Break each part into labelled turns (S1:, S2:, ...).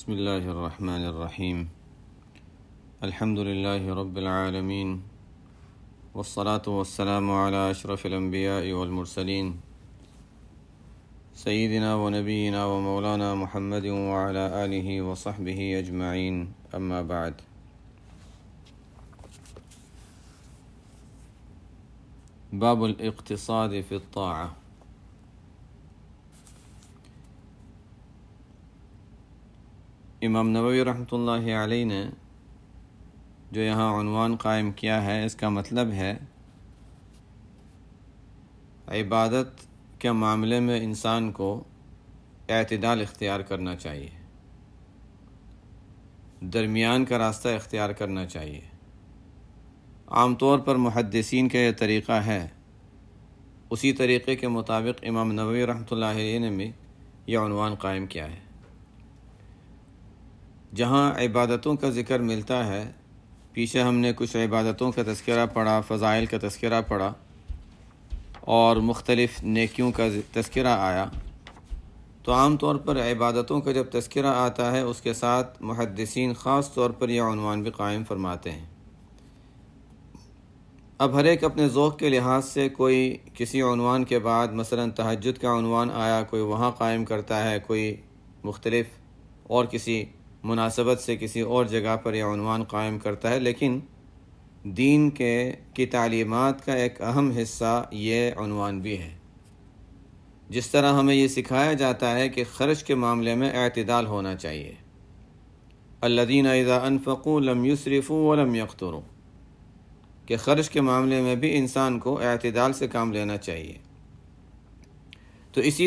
S1: بسم الله الرحمن الرحيم. الحمد لله رب العالمين، والصلاة والسلام على أشرف الأنبياء والمرسلين سيدنا ونبينا ومولانا محمد وعلى آله وصحبه أجمعين، أما بعد. باب الاقتصاد في الطاعة. امام نووی رحمۃ اللہ علیہ نے جو یہاں عنوان قائم کیا ہے، اس کا مطلب ہے عبادت کے معاملے میں انسان کو اعتدال اختیار کرنا چاہیے، درمیان کا راستہ اختیار کرنا چاہیے۔ عام طور پر محدثین کا یہ طریقہ ہے، اسی طریقے کے مطابق امام نووی رحمۃ اللہ علیہ نے بھی یہ عنوان قائم کیا ہے۔ جہاں عبادتوں کا ذکر ملتا ہے، پیچھے ہم نے کچھ عبادتوں کا تذکرہ پڑھا، فضائل کا تذکرہ پڑھا اور مختلف نیکیوں کا تذکرہ آیا، تو عام طور پر عبادتوں کا جب تذکرہ آتا ہے اس کے ساتھ محدثین خاص طور پر یہ عنوان بھی قائم فرماتے ہیں۔ اب ہر ایک اپنے ذوق کے لحاظ سے کوئی کسی عنوان کے بعد مثلا تہجد کا عنوان آیا، کوئی وہاں قائم کرتا ہے، کوئی مختلف اور کسی مناسبت سے کسی اور جگہ پر یہ عنوان قائم کرتا ہے، لیکن دین کی تعلیمات کا ایک اہم حصہ یہ عنوان بھی ہے۔ جس طرح ہمیں یہ سکھایا جاتا ہے کہ خرچ کے معاملے میں اعتدال ہونا چاہیے، الذین اذا انفقوا لم یسرفوا ولم یقتروا، کہ خرچ کے معاملے میں بھی انسان کو اعتدال سے کام لینا چاہیے۔ تو اسی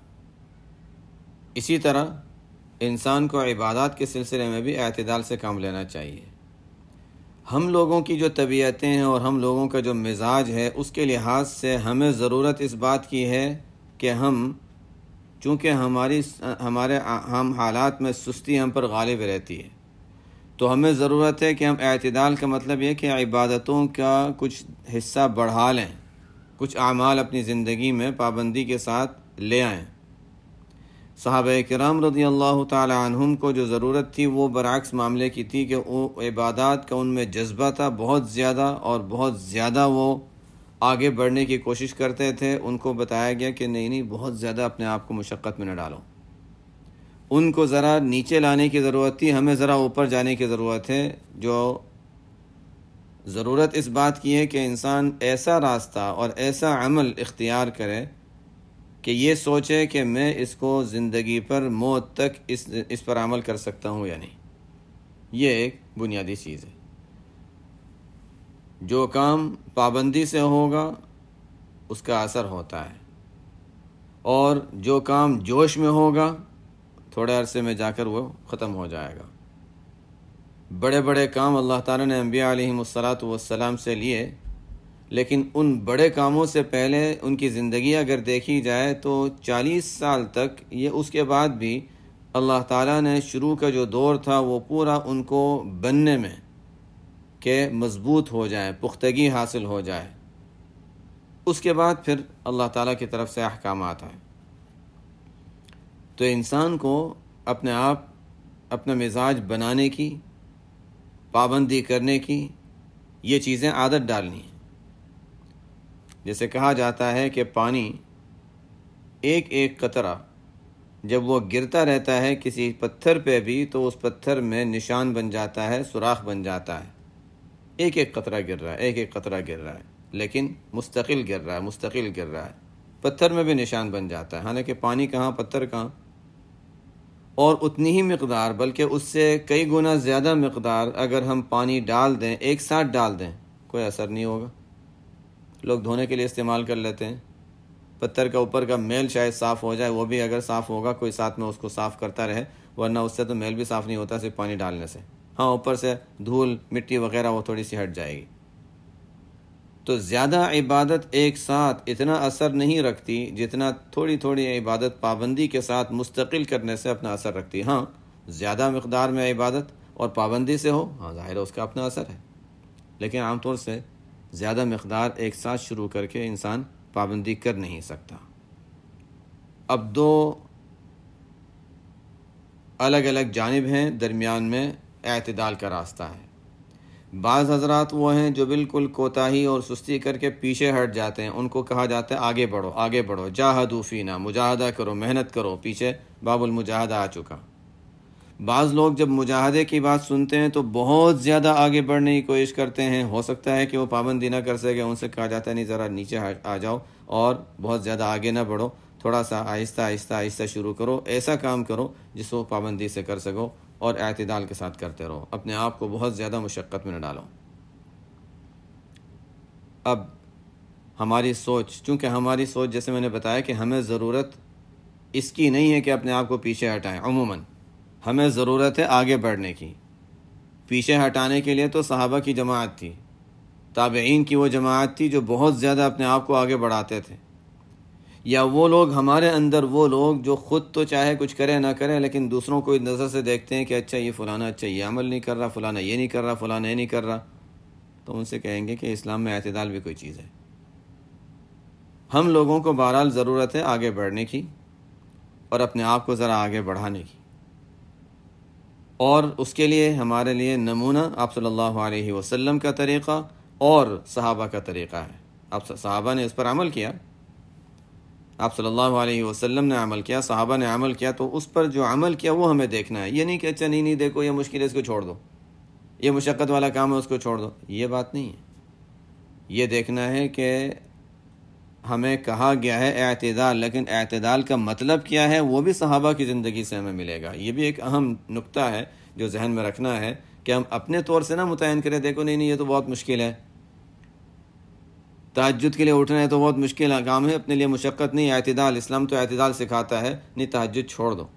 S1: طرح انسان کو عبادات کے سلسلے میں بھی اعتدال سے کام لینا چاہیے۔ ہم لوگوں کی جو طبیعتیں ہیں اور ہم لوگوں کا جو مزاج ہے، اس کے لحاظ سے ہمیں ضرورت اس بات کی ہے کہ چونکہ ہمارے حالات میں سستی ہم پر غالب رہتی ہے، تو ہمیں ضرورت ہے کہ ہم اعتدال کا مطلب یہ کہ عبادتوں کا کچھ حصہ بڑھا لیں، کچھ اعمال اپنی زندگی میں پابندی کے ساتھ لے آئیں۔ صحابہ کرام رضی اللہ تعالی عنہم کو جو ضرورت تھی وہ برعکس معاملے کی تھی کہ وہ عبادات کا ان میں جذبہ تھا بہت زیادہ، اور بہت زیادہ وہ آگے بڑھنے کی کوشش کرتے تھے۔ ان کو بتایا گیا کہ نہیں، بہت زیادہ اپنے آپ کو مشقت میں نہ ڈالو، ان کو ذرا نیچے لانے کی ضرورت تھی، ہمیں ذرا اوپر جانے کی ضرورت ہے۔ جو ضرورت اس بات کی ہے کہ انسان ایسا راستہ اور ایسا عمل اختیار کرے کہ یہ سوچے کہ میں اس کو زندگی پر موت تک اس پر عمل کر سکتا ہوں یا نہیں۔ یہ ایک بنیادی چیز ہے۔ جو کام پابندی سے ہوگا اس کا اثر ہوتا ہے، اور جو کام جوش میں ہوگا تھوڑے عرصے میں جا کر وہ ختم ہو جائے گا۔ بڑے بڑے کام اللہ تعالیٰ نے انبیاء علیہم السلام سے لیے، لیکن ان بڑے کاموں سے پہلے ان کی زندگی اگر دیکھی جائے تو 40 سال تک، یہ اس کے بعد بھی اللہ تعالیٰ نے شروع کا جو دور تھا وہ پورا ان کو بننے میں کہ مضبوط ہو جائے، پختگی حاصل ہو جائے، اس کے بعد پھر اللہ تعالیٰ کی طرف سے احکامات آئے۔ تو انسان کو اپنے آپ اپنا مزاج بنانے کی، پابندی کرنے کی، یہ چیزیں عادت ڈالنی ہیں۔ جیسے کہا جاتا ہے کہ پانی ایک ایک قطرہ جب وہ گرتا رہتا ہے کسی پتھر پہ بھی تو اس پتھر میں نشان بن جاتا ہے، سوراخ بن جاتا ہے۔ ایک ایک قطرہ گر رہا ہے، ایک ایک قطرہ گر رہا ہے، لیکن مستقل گر رہا ہے، پتھر میں بھی نشان بن جاتا ہے۔ حالانکہ پانی کہاں، پتھر کہاں، اور اتنی ہی مقدار بلکہ اس سے کئی گنا زیادہ مقدار اگر ہم پانی ڈال دیں، ایک ساتھ ڈال دیں، کوئی اثر نہیں ہوگا۔ لوگ دھونے کے لیے استعمال کر لیتے ہیں، پتھر کا اوپر کا میل شاید صاف ہو جائے، وہ بھی اگر صاف ہوگا کوئی ساتھ میں اس کو صاف کرتا رہے، ورنہ اس سے تو میل بھی صاف نہیں ہوتا صرف پانی ڈالنے سے۔ ہاں، اوپر سے دھول مٹی وغیرہ وہ تھوڑی سی ہٹ جائے گی۔ تو زیادہ عبادت ایک ساتھ اتنا اثر نہیں رکھتی جتنا تھوڑی تھوڑی عبادت پابندی کے ساتھ مستقل کرنے سے اپنا اثر رکھتی۔ ہاں، زیادہ مقدار میں عبادت اور پابندی سے ہو، ہاں ظاہر ہے اس کا اپنا اثر ہے، لیکن عام طور سے زیادہ مقدار ایک ساتھ شروع کر کے انسان پابندی کر نہیں سکتا۔ اب دو الگ الگ جانب ہیں، درمیان میں اعتدال کا راستہ ہے۔ بعض حضرات وہ ہیں جو بالکل کوتاہی اور سستی کر کے پیچھے ہٹ جاتے ہیں، ان کو کہا جاتا ہے آگے بڑھو آگے بڑھو، جاہدوا فینا، مجاہدہ کرو، محنت کرو، پیچھے باب المجاہدہ آ چکا۔ بعض لوگ جب مجاہدے کی بات سنتے ہیں تو بہت زیادہ آگے بڑھنے کی کوشش کرتے ہیں، ہو سکتا ہے کہ وہ پابندی نہ کر سکے، ان سے کہا جاتا ہے نہیں ذرا نیچے آ جاؤ اور بہت زیادہ آگے نہ بڑھو، تھوڑا سا آہستہ آہستہ آہستہ شروع کرو، ایسا کام کرو جس کو پابندی سے کر سکو اور اعتدال کے ساتھ کرتے رہو، اپنے آپ کو بہت زیادہ مشقت میں نہ ڈالو۔ اب ہماری سوچ، چونکہ ہماری سوچ جیسے میں نے بتایا کہ ہمیں ضرورت اس کی نہیں ہے کہ اپنے آپ کو پیچھے ہٹائیں، عموماً ہمیں ضرورت ہے آگے بڑھنے کی۔ پیچھے ہٹانے کے لیے تو صحابہ کی جماعت تھی، تابعین کی وہ جماعت تھی جو بہت زیادہ اپنے آپ کو آگے بڑھاتے تھے، یا وہ لوگ ہمارے اندر، وہ لوگ جو خود تو چاہے کچھ کرے نہ کرے لیکن دوسروں کو اس نظر سے دیکھتے ہیں کہ اچھا یہ فلانا، اچھا یہ عمل نہیں کر رہا، فلانا یہ نہیں کر رہا، فلانا یہ نہیں کر رہا، تو ان سے کہیں گے کہ اسلام میں اعتدال بھی کوئی چیز ہے۔ ہم لوگوں کو بہرحال ضرورت ہے آگے بڑھنے کی اور اپنے آپ کو ذرا آگے بڑھانے کی، اور اس کے لیے ہمارے لیے نمونہ آپ صلی اللہ علیہ وسلم کا طریقہ اور صحابہ کا طریقہ ہے۔ اب صحابہ نے اس پر عمل کیا، آپ صلی اللہ علیہ وسلم نے عمل کیا، صحابہ نے عمل کیا، تو اس پر جو عمل کیا وہ ہمیں دیکھنا ہے۔ یہ نہیں کہ اچھا نہیں دیکھو یہ مشکل ہے اس کو چھوڑ دو، یہ مشقت والا کام ہے اس کو چھوڑ دو، یہ بات نہیں ہے۔ یہ دیکھنا ہے کہ ہمیں کہا گیا ہے اعتدال، لیکن اعتدال کا مطلب کیا ہے وہ بھی صحابہ کی زندگی سے ہمیں ملے گا۔ یہ بھی ایک اہم نقطہ ہے جو ذہن میں رکھنا ہے کہ ہم اپنے طور سے نہ متعین کریں، دیکھو نہیں یہ تو بہت مشکل ہے، تہجد کے لیے اٹھنا ہے تو بہت مشکل کام ہے، اپنے لیے مشقت نہیں، اعتدال، اسلام تو اعتدال سکھاتا ہے، نہیں تہجد چھوڑ دو،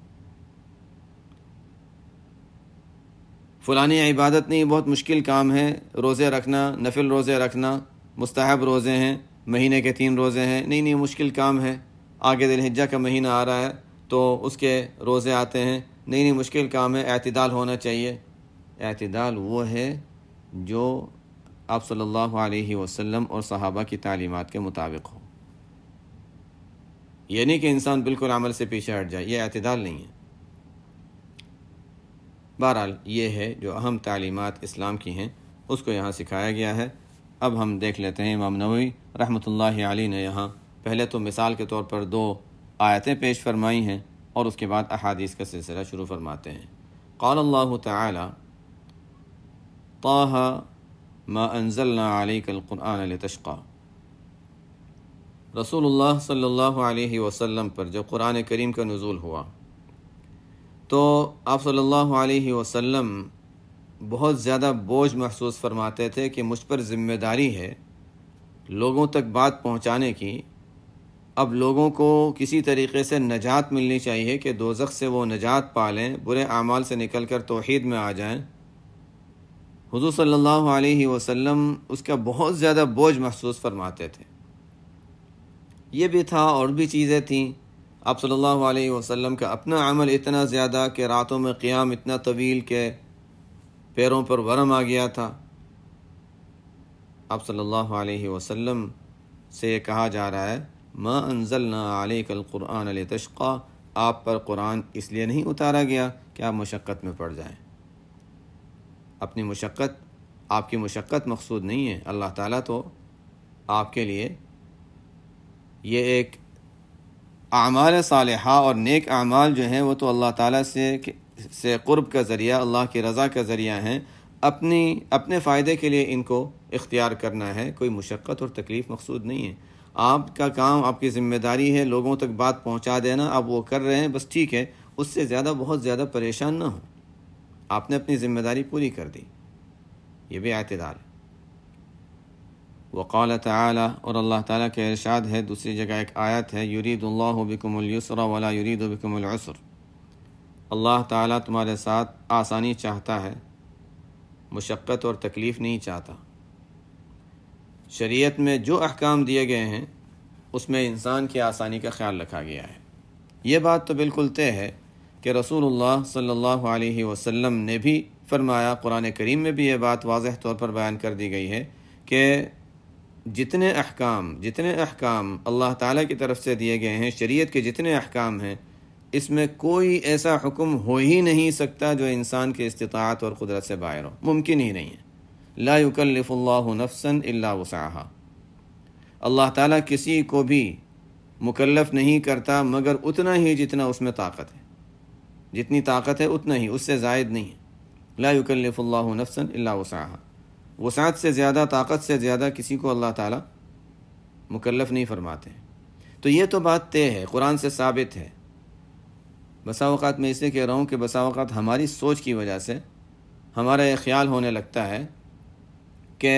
S1: فلانی عبادت نہیں بہت مشکل کام ہے، روزے رکھنا، نفل روزے رکھنا، مستحب روزے ہیں، مہینے کے 3 روزے ہیں، نہیں مشکل کام ہے، آگے ذی الحجہ کا مہینہ آ رہا ہے تو اس کے روزے آتے ہیں، نہیں مشکل کام ہے، اعتدال ہونا چاہیے۔ اعتدال وہ ہے جو آپ صلی اللہ علیہ وسلم اور صحابہ کی تعلیمات کے مطابق ہو، یہ نہیں کہ انسان بالکل عمل سے پیچھے ہٹ جائے، یہ اعتدال نہیں ہے۔ بہرحال یہ ہے جو اہم تعلیمات اسلام کی ہیں، اس کو یہاں سکھایا گیا ہے۔ اب ہم دیکھ لیتے ہیں امام نووی رحمۃ اللہ علیہ نے یہاں پہلے تو مثال کے طور پر 2 آیتیں پیش فرمائی ہیں اور اس کے بعد احادیث کا سلسلہ شروع فرماتے ہیں۔ قال اللہ تعالی طٰ ما انزلنا علیک القرآن لتشقى۔ رسول اللہ صلی اللہ علیہ وسلم پر جب قرآن کریم کا نزول ہوا تو آپ صلی اللہ علیہ وسلم بہت زیادہ بوجھ محسوس فرماتے تھے کہ مجھ پر ذمہ داری ہے لوگوں تک بات پہنچانے کی، اب لوگوں کو کسی طریقے سے نجات ملنی چاہیے کہ دوزخ سے وہ نجات پا لیں، برے اعمال سے نکل کر توحید میں آ جائیں۔ حضور صلی اللہ علیہ وسلم اس کا بہت زیادہ بوجھ محسوس فرماتے تھے۔ یہ بھی تھا اور بھی چیزیں تھیں، آپ صلی اللہ علیہ وسلم کا اپنا عمل اتنا زیادہ کہ راتوں میں قیام اتنا طویل کہ پیروں پر ورم آ گیا تھا۔ آپ صلی اللہ علیہ وسلم سے یہ کہا جا رہا ہے ما انزلنا علیک القرآن لتشقى، آپ پر قرآن اس لیے نہیں اتارا گیا کہ آپ مشقت میں پڑ جائیں۔ اپنی مشقت، آپ کی مشقت مقصود نہیں ہے، اللہ تعالیٰ تو آپ کے لیے یہ ایک اعمال صالحہ اور نیک اعمال جو ہیں وہ تو اللہ تعالیٰ سے قرب کا ذریعہ، اللہ کی رضا کا ذریعہ ہیں، اپنے فائدے کے لیے ان کو اختیار کرنا ہے، کوئی مشقت اور تکلیف مقصود نہیں ہے۔ آپ کا کام، آپ کی ذمہ داری ہے لوگوں تک بات پہنچا دینا، آپ وہ کر رہے ہیں بس ٹھیک ہے، اس سے زیادہ بہت زیادہ پریشان نہ ہوں، آپ نے اپنی ذمہ داری پوری کر دی، یہ بھی اعتدال ہے۔ وقال تعالی، اور اللہ تعالیٰ کے ارشاد ہے دوسری جگہ ایک آیت ہے، یرید اللہ بکم اليسر ولا یرید بکم العسر، اللہ تعالیٰ تمہارے ساتھ آسانی چاہتا ہے، مشقت اور تکلیف نہیں چاہتا۔ شریعت میں جو احکام دیے گئے ہیں اس میں انسان کی آسانی کا خیال رکھا گیا ہے۔ یہ بات تو بالکل طے ہے کہ رسول اللہ صلی اللہ علیہ وسلم نے بھی فرمایا، قرآن کریم میں بھی یہ بات واضح طور پر بیان کر دی گئی ہے کہ جتنے احکام اللہ تعالیٰ کی طرف سے دیے گئے ہیں، شریعت کے جتنے احکام ہیں، اس میں کوئی ایسا حکم ہو ہی نہیں سکتا جو انسان کے استطاعت اور قدرت سے باہر ہو، ممکن ہی نہیں ہے۔ لا یکلف اللہ نفسا الا وسعها، اللہ تعالیٰ کسی کو بھی مکلف نہیں کرتا مگر اتنا ہی جتنا اس میں طاقت ہے، جتنی طاقت ہے اتنا ہی، اس سے زائد نہیں ہے۔ لا یکلف اللہ نفسا الا وسعها، وسعت سے زیادہ، طاقت سے زیادہ کسی کو اللہ تعالیٰ مکلف نہیں فرماتے۔ تو یہ تو بات طے ہے، قرآن سے ثابت ہے۔ بسا اوقات میں اس لیے کہہ رہا ہوں کہ بسا اوقات ہماری سوچ کی وجہ سے ہمارا یہ خیال ہونے لگتا ہے کہ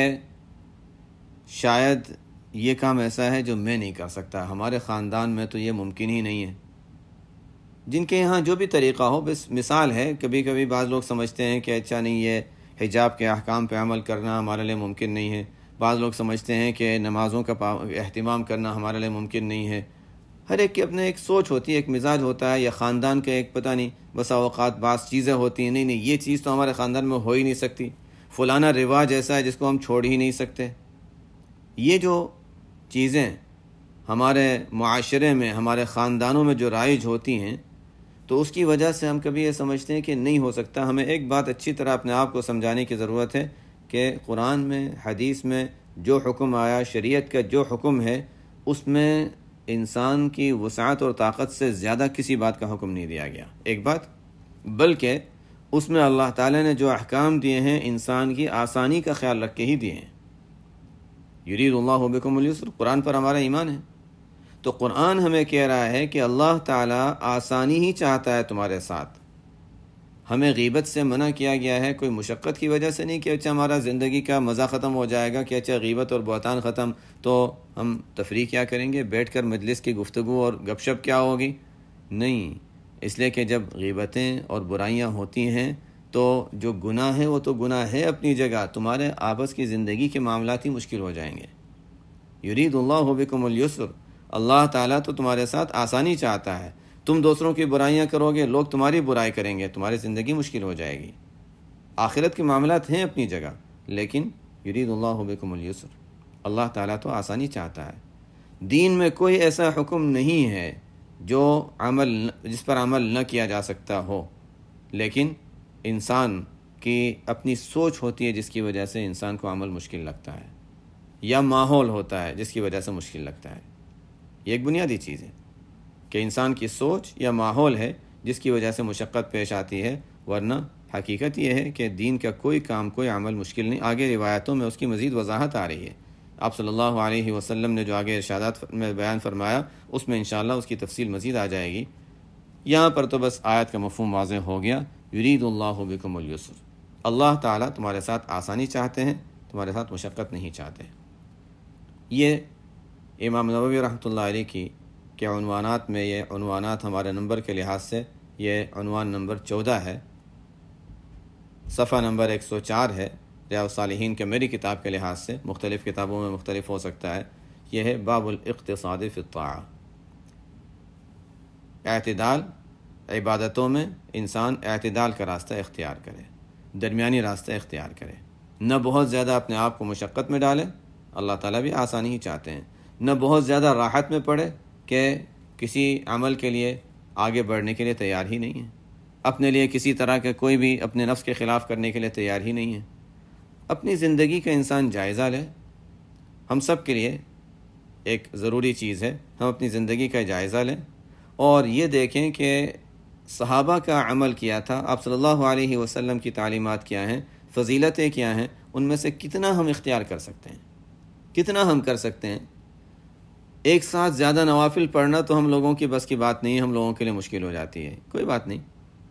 S1: شاید یہ کام ایسا ہے جو میں نہیں کر سکتا، ہمارے خاندان میں تو یہ ممکن ہی نہیں ہے۔ جن کے یہاں جو بھی طریقہ ہو، بس مثال ہے، کبھی کبھی بعض لوگ سمجھتے ہیں کہ اچھا نہیں، یہ حجاب کے احکام پہ عمل کرنا ہمارے لیے ممکن نہیں ہے، بعض لوگ سمجھتے ہیں کہ نمازوں کا اہتمام کرنا ہمارے لیے ممکن نہیں ہے۔ ہر ایک کی اپنے ایک سوچ ہوتی ہے، ایک مزاج ہوتا ہے، یا خاندان کا ایک پتہ نہیں، بسا اوقات بعض چیزیں ہوتی ہیں، نہیں یہ چیز تو ہمارے خاندان میں ہو ہی نہیں سکتی، فلانا رواج ایسا ہے جس کو ہم چھوڑ ہی نہیں سکتے۔ یہ جو چیزیں ہمارے معاشرے میں، ہمارے خاندانوں میں جو رائج ہوتی ہیں، تو اس کی وجہ سے ہم کبھی یہ سمجھتے ہیں کہ نہیں ہو سکتا۔ ہمیں ایک بات اچھی طرح اپنے آپ کو سمجھانے کی ضرورت ہے کہ قرآن میں، حدیث میں جو حکم آیا، شریعت کا جو حکم ہے، اس میں انسان کی وسعت اور طاقت سے زیادہ کسی بات کا حکم نہیں دیا گیا، ایک بات، بلکہ اس میں اللہ تعالیٰ نے جو احکام دیے ہیں انسان کی آسانی کا خیال رکھ کے ہی دیے ہیں۔ یرید اللہ بکم الیسر، قرآن پر ہمارا ایمان ہے۔ تو قرآن ہمیں کہہ رہا ہے کہ اللہ تعالیٰ آسانی ہی چاہتا ہے تمہارے ساتھ۔ ہمیں غیبت سے منع کیا گیا ہے، کوئی مشقت کی وجہ سے نہیں کہ اچھا ہمارا زندگی کا مزہ ختم ہو جائے گا، کہ اچھا غیبت اور بہتان ختم تو ہم تفریح کیا کریں گے، بیٹھ کر مجلس کی گفتگو اور گپ شپ کیا ہوگی؟ نہیں، اس لیے کہ جب غیبتیں اور برائیاں ہوتی ہیں تو جو گناہ ہے وہ تو گناہ ہے اپنی جگہ، تمہارے آپس کی زندگی کے معاملات ہی مشکل ہو جائیں گے۔ یرید اللہ بکم الیسر، اللہ تعالیٰ تو تمہارے ساتھ آسانی چاہتا ہے۔ تم دوسروں کی برائیاں کرو گے، لوگ تمہاری برائی کریں گے، تمہاری زندگی مشکل ہو جائے گی۔ آخرت کے معاملات ہیں اپنی جگہ، لیکن یرید اللہ بکم الیسر، اللہ تعالیٰ تو آسانی چاہتا ہے۔ دین میں کوئی ایسا حکم نہیں ہے جس پر عمل نہ کیا جا سکتا ہو، لیکن انسان کی اپنی سوچ ہوتی ہے جس کی وجہ سے انسان کو عمل مشکل لگتا ہے، یا ماحول ہوتا ہے جس کی وجہ سے مشکل لگتا ہے۔ یہ ایک بنیادی چیز ہے کہ انسان کی سوچ یا ماحول ہے جس کی وجہ سے مشقت پیش آتی ہے، ورنہ حقیقت یہ ہے کہ دین کا کوئی کام، کوئی عمل مشکل نہیں۔ آگے روایتوں میں اس کی مزید وضاحت آ رہی ہے۔ آپ صلی اللہ علیہ وسلم نے جو آگے ارشادات میں بیان فرمایا، اس میں انشاءاللہ اس کی تفصیل مزید آ جائے گی۔ یہاں پر تو بس آیت کا مفہوم واضح ہو گیا، یرید اللہ بکم الیسر، اللہ تعالیٰ تمہارے ساتھ آسانی چاہتے ہیں، تمہارے ساتھ مشقت نہیں چاہتے۔ یہ امام نووی رحمۃ اللہ علیہ کی کے عنوانات میں، یہ عنوانات ہمارے نمبر کے لحاظ سے یہ عنوان نمبر 14 ہے، صفحہ نمبر 104 ہے ریاض الصالحین کے، میری کتاب کے لحاظ سے، مختلف کتابوں میں مختلف ہو سکتا ہے۔ یہ ہے باب الاقتصاد فی الطاعہ، اعتدال، عبادتوں میں انسان اعتدال کا راستہ اختیار کرے، درمیانی راستہ اختیار کرے، نہ بہت زیادہ اپنے آپ کو مشقت میں ڈالے، اللہ تعالیٰ بھی آسانی ہی چاہتے ہیں، نہ بہت زیادہ راحت میں پڑے کہ کسی عمل کے لیے آگے بڑھنے کے لیے تیار ہی نہیں ہے، اپنے لیے کسی طرح کے کوئی بھی اپنے نفس کے خلاف کرنے کے لیے تیار ہی نہیں ہے۔ اپنی زندگی کا انسان جائزہ لے، ہم سب کے لیے ایک ضروری چیز ہے، ہم اپنی زندگی کا جائزہ لیں اور یہ دیکھیں کہ صحابہ کا عمل کیا تھا، آپ صلی اللہ علیہ وسلم کی تعلیمات کیا ہیں، فضیلتیں کیا ہیں، ان میں سے کتنا ہم اختیار کر سکتے ہیں، کتنا ہم کر سکتے ہیں۔ ایک ساتھ زیادہ نوافل پڑھنا تو ہم لوگوں کی بس کی بات نہیں ہے، ہم لوگوں کے لیے مشکل ہو جاتی ہے، کوئی بات نہیں،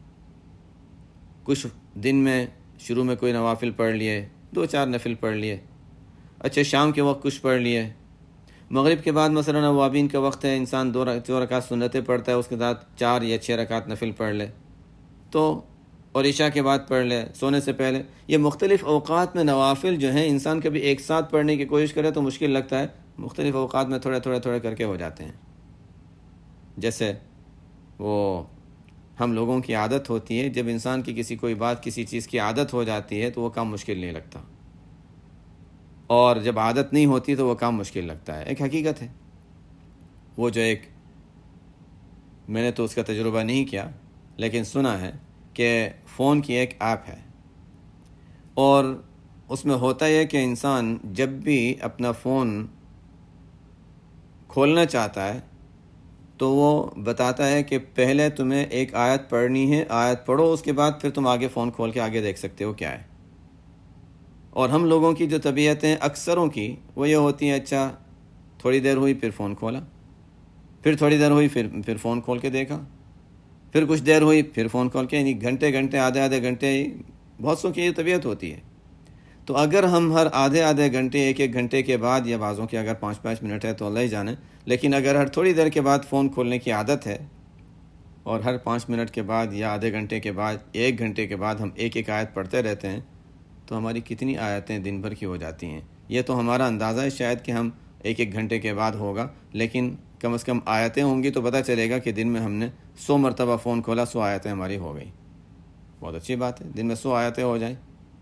S1: کچھ دن میں شروع میں کوئی نوافل پڑھ لیے، 2-4 نفل پڑھ لیے، اچھا شام کے وقت کچھ پڑھ لیے، مغرب کے بعد مثلا اوابین کا وقت ہے، انسان 2 رکعت سنتیں پڑھتا ہے، اس کے ساتھ 4 یا 6 رکعت نفل پڑھ لے تو، اور عشاء کے بعد پڑھ لے سونے سے پہلے۔ یہ مختلف اوقات میں نوافل جو ہیں، انسان کبھی ایک ساتھ پڑھنے کی کوشش کرے تو مشکل لگتا ہے، مختلف اوقات میں تھوڑے کر کے ہو جاتے ہیں۔ جیسے وہ ہم لوگوں کی عادت ہوتی ہے، جب انسان کی کوئی بات، کسی چیز کی عادت ہو جاتی ہے تو وہ کام مشکل نہیں لگتا، اور جب عادت نہیں ہوتی تو وہ کام مشکل لگتا ہے، ایک حقیقت ہے۔ وہ جو ایک میں نے تو اس کا تجربہ نہیں کیا، لیکن سنا ہے کہ فون کی ایک ایپ ہے، اور اس میں ہوتا ہے کہ انسان جب بھی اپنا فون کھولنا چاہتا ہے تو وہ بتاتا ہے کہ پہلے تمہیں ایک آیت پڑھنی ہے، آیت پڑھو، اس کے بعد پھر تم آگے فون کھول کے آگے دیکھ سکتے ہو کیا ہے۔ اور ہم لوگوں کی جو طبیعتیں اکثروں کی وہ یہ ہوتی ہیں، اچھا تھوڑی دیر ہوئی پھر فون کھولا، پھر تھوڑی دیر ہوئی پھر فون کھول کے دیکھا، پھر کچھ دیر ہوئی پھر فون کھول کے، یعنی گھنٹے آدھے گھنٹے، بہت سو کی یہ طبیعت ہوتی ہے۔ تو اگر ہم ہر آدھے گھنٹے، ایک گھنٹے کے بعد، یا بعضوں کی اگر 5 منٹ ہے تو اللہ ہی جانے، لیکن اگر ہر تھوڑی دیر کے بعد فون کھولنے کی عادت ہے، اور ہر 5 منٹ کے بعد یا آدھے گھنٹے کے بعد، 1 گھنٹے کے بعد ہم ایک آیت پڑھتے رہتے ہیں، تو ہماری کتنی آیتیں دن بھر کی ہو جاتی ہیں۔ یہ تو ہمارا اندازہ ہے شاید کہ ہم 1 گھنٹے کے بعد ہوگا، لیکن کم از کم آیتیں ہوں گی تو پتہ چلے گا کہ دن میں ہم نے 100 مرتبہ فون کھولا، 100 آیتیں ہماری ہو گئی۔ بہت اچھی بات ہے، دن میں 100 آیتیں ہو جائیں،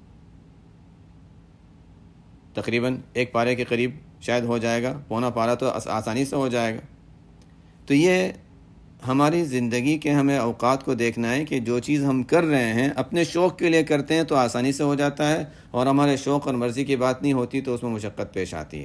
S1: تقریباً 1 پارے کے قریب شاید ہو جائے گا، پونا پارا تو آسانی سے ہو جائے گا۔ تو یہ ہماری زندگی کے ہمیں اوقات کو دیکھنا ہے کہ جو چیز ہم کر رہے ہیں اپنے شوق کے لیے کرتے ہیں تو آسانی سے ہو جاتا ہے، اور ہمارے شوق اور مرضی کی بات نہیں ہوتی تو اس میں مشقت پیش آتی ہے۔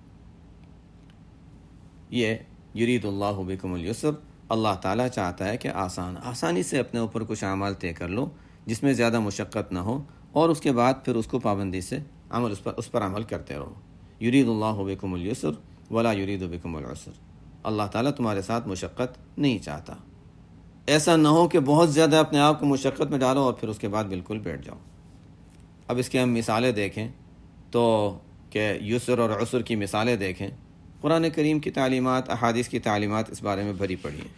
S1: یہ یرید اللہ بکم اليسر، اللہ تعالیٰ چاہتا ہے کہ آسانی سے اپنے اوپر کچھ اعمال طے کر لو جس میں زیادہ مشقت نہ ہو، اور اس کے بعد پھر اس کو پابندی سے اس پر عمل کرتے رہو۔ یرید اللہ بکم اليسر ولا یرید بکم العسر، اللہ تعالیٰ تمہارے ساتھ مشقت نہیں چاہتا۔ ایسا نہ ہو کہ بہت زیادہ اپنے آپ کو مشقت میں ڈالو اور پھر اس کے بعد بالکل بیٹھ جاؤ۔ اب اس کے ہم مثالیں دیکھیں تو کہ یسر اور عسر کی مثالیں دیکھیں، قرآن کریم کی تعلیمات، احادیث کی تعلیمات اس بارے میں بھری پڑی ہیں۔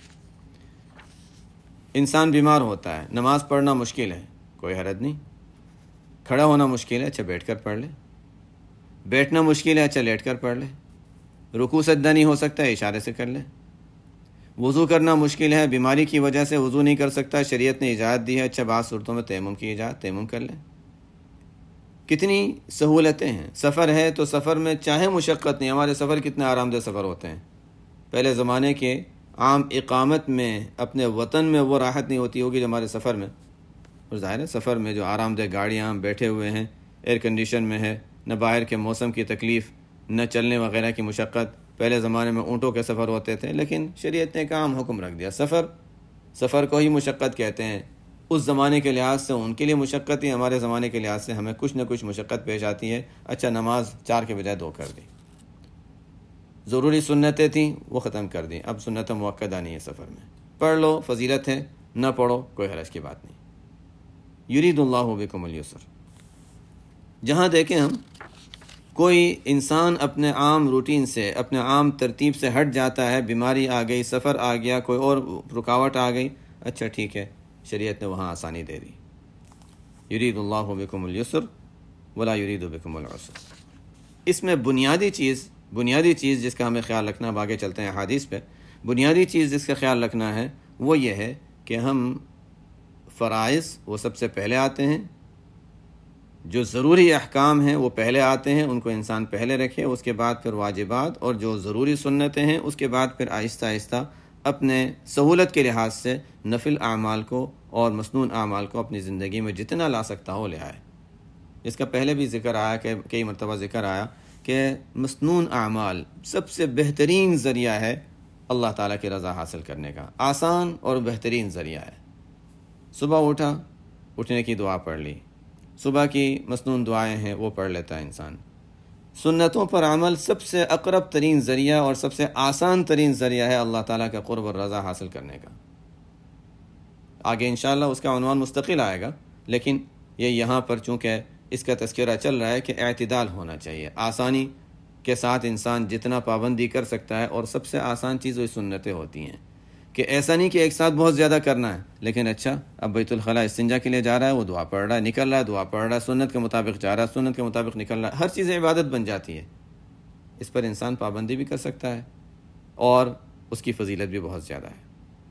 S1: انسان بیمار ہوتا ہے، نماز پڑھنا مشکل ہے، کوئی حرج نہیں، کھڑا ہونا مشکل ہے، اچھا بیٹھ کر پڑھ لے، بیٹھنا مشکل ہے، اچھا لیٹ کر پڑھ لے، رکوع سجدہ نہیں ہو سکتا ہے، اشارے سے کر لے، وضو کرنا مشکل ہے، بیماری کی وجہ سے وضو نہیں کر سکتا، شریعت نے اجازت دی ہے، اچھا بعض صورتوں میں تیمم کی اجازت، تیمم کر لے۔ کتنی سہولتیں ہیں۔ سفر ہے تو سفر میں چاہے مشقت نہیں، ہمارے سفر کتنے آرام دہ سفر ہوتے ہیں۔ پہلے زمانے کے عام اقامت میں اپنے وطن میں وہ راحت نہیں ہوتی ہوگی جو ہمارے سفر میں، اور ظاہر ہے سفر میں جو آرام دہ گاڑیاں بیٹھے ہوئے ہیں، ایئر کنڈیشن میں ہے، نہ باہر کے موسم کی تکلیف، نہ چلنے وغیرہ کی مشقت۔ پہلے زمانے میں اونٹوں کے سفر ہوتے تھے، لیکن شریعت نے ایک عام حکم رکھ دیا، سفر کو ہی مشقت کہتے ہیں۔ اس زمانے کے لحاظ سے ان کے لیے مشقت ہی، ہمارے زمانے کے لحاظ سے ہمیں کچھ نہ کچھ مشقت پیش آتی ہے۔ اچھا نماز 4 کے بجائے 2 کر دی، ضروری سنتیں تھیں وہ ختم کر دیں، اب سنت موقدہ نہیں ہے، سفر میں پڑھ لو، فضیلت ہے، نہ پڑھو کوئی حرج کی بات نہیں۔ یرید اللہ بکم اليسر، جہاں دیکھیں ہم کوئی انسان اپنے عام روٹین سے، اپنے عام ترتیب سے ہٹ جاتا ہے، بیماری آ گئی، سفر آ گیا، کوئی اور رکاوٹ آ گئی، اچھا ٹھیک ہے، شریعت نے وہاں آسانی دے دی۔ یرید اللہ بکم اليسر ولا یرید بکم العسر۔ اس میں بنیادی چیز جس کا ہمیں خیال رکھنا، اب آگے چلتے ہیں حدیث پہ، بنیادی چیز جس کا خیال رکھنا ہے وہ یہ ہے کہ ہم فرائض وہ سب سے پہلے آتے ہیں، جو ضروری احکام ہیں وہ پہلے آتے ہیں، ان کو انسان پہلے رکھے، اس کے بعد پھر واجبات، اور جو ضروری سنتیں ہیں اس کے بعد پھر آہستہ آہستہ اپنے سہولت کے لحاظ سے نفل اعمال کو اور مسنون اعمال کو اپنی زندگی میں جتنا لا سکتا ہو لے آئے۔ اس کا پہلے بھی ذکر آیا، کہ کئی مرتبہ ذکر آیا کہ مسنون اعمال سب سے بہترین ذریعہ ہے اللہ تعالیٰ کی رضا حاصل کرنے کا، آسان اور بہترین ذریعہ ہے۔ صبح اٹھنے کی دعا پڑھ لی، صبح کی مسنون دعائیں ہیں وہ پڑھ لیتا ہے انسان۔ سنتوں پر عمل سب سے اقرب ترین ذریعہ اور سب سے آسان ترین ذریعہ ہے اللہ تعالیٰ کا قرب اور رضا حاصل کرنے کا۔ آگے انشاءاللہ اس کا عنوان مستقل آئے گا، لیکن یہ یہاں پر چونکہ اس کا تذکرہ چل رہا ہے کہ اعتدال ہونا چاہیے، آسانی کے ساتھ انسان جتنا پابندی کر سکتا ہے، اور سب سے آسان چیز وہی سنتیں ہوتی ہیں، کہ ایسا نہیں کہ ایک ساتھ بہت زیادہ کرنا ہے، لیکن اچھا اب بیت الخلاء استنجا کے لیے جا رہا ہے، وہ دعا پڑھ رہا ہے، نکل رہا ہے دعا پڑھ رہا ہے، سنت کے مطابق جا رہا ہے، سنت کے مطابق نکل رہا ہے، ہر چیز عبادت بن جاتی ہے۔ اس پر انسان پابندی بھی کر سکتا ہے اور اس کی فضیلت بھی بہت زیادہ ہے۔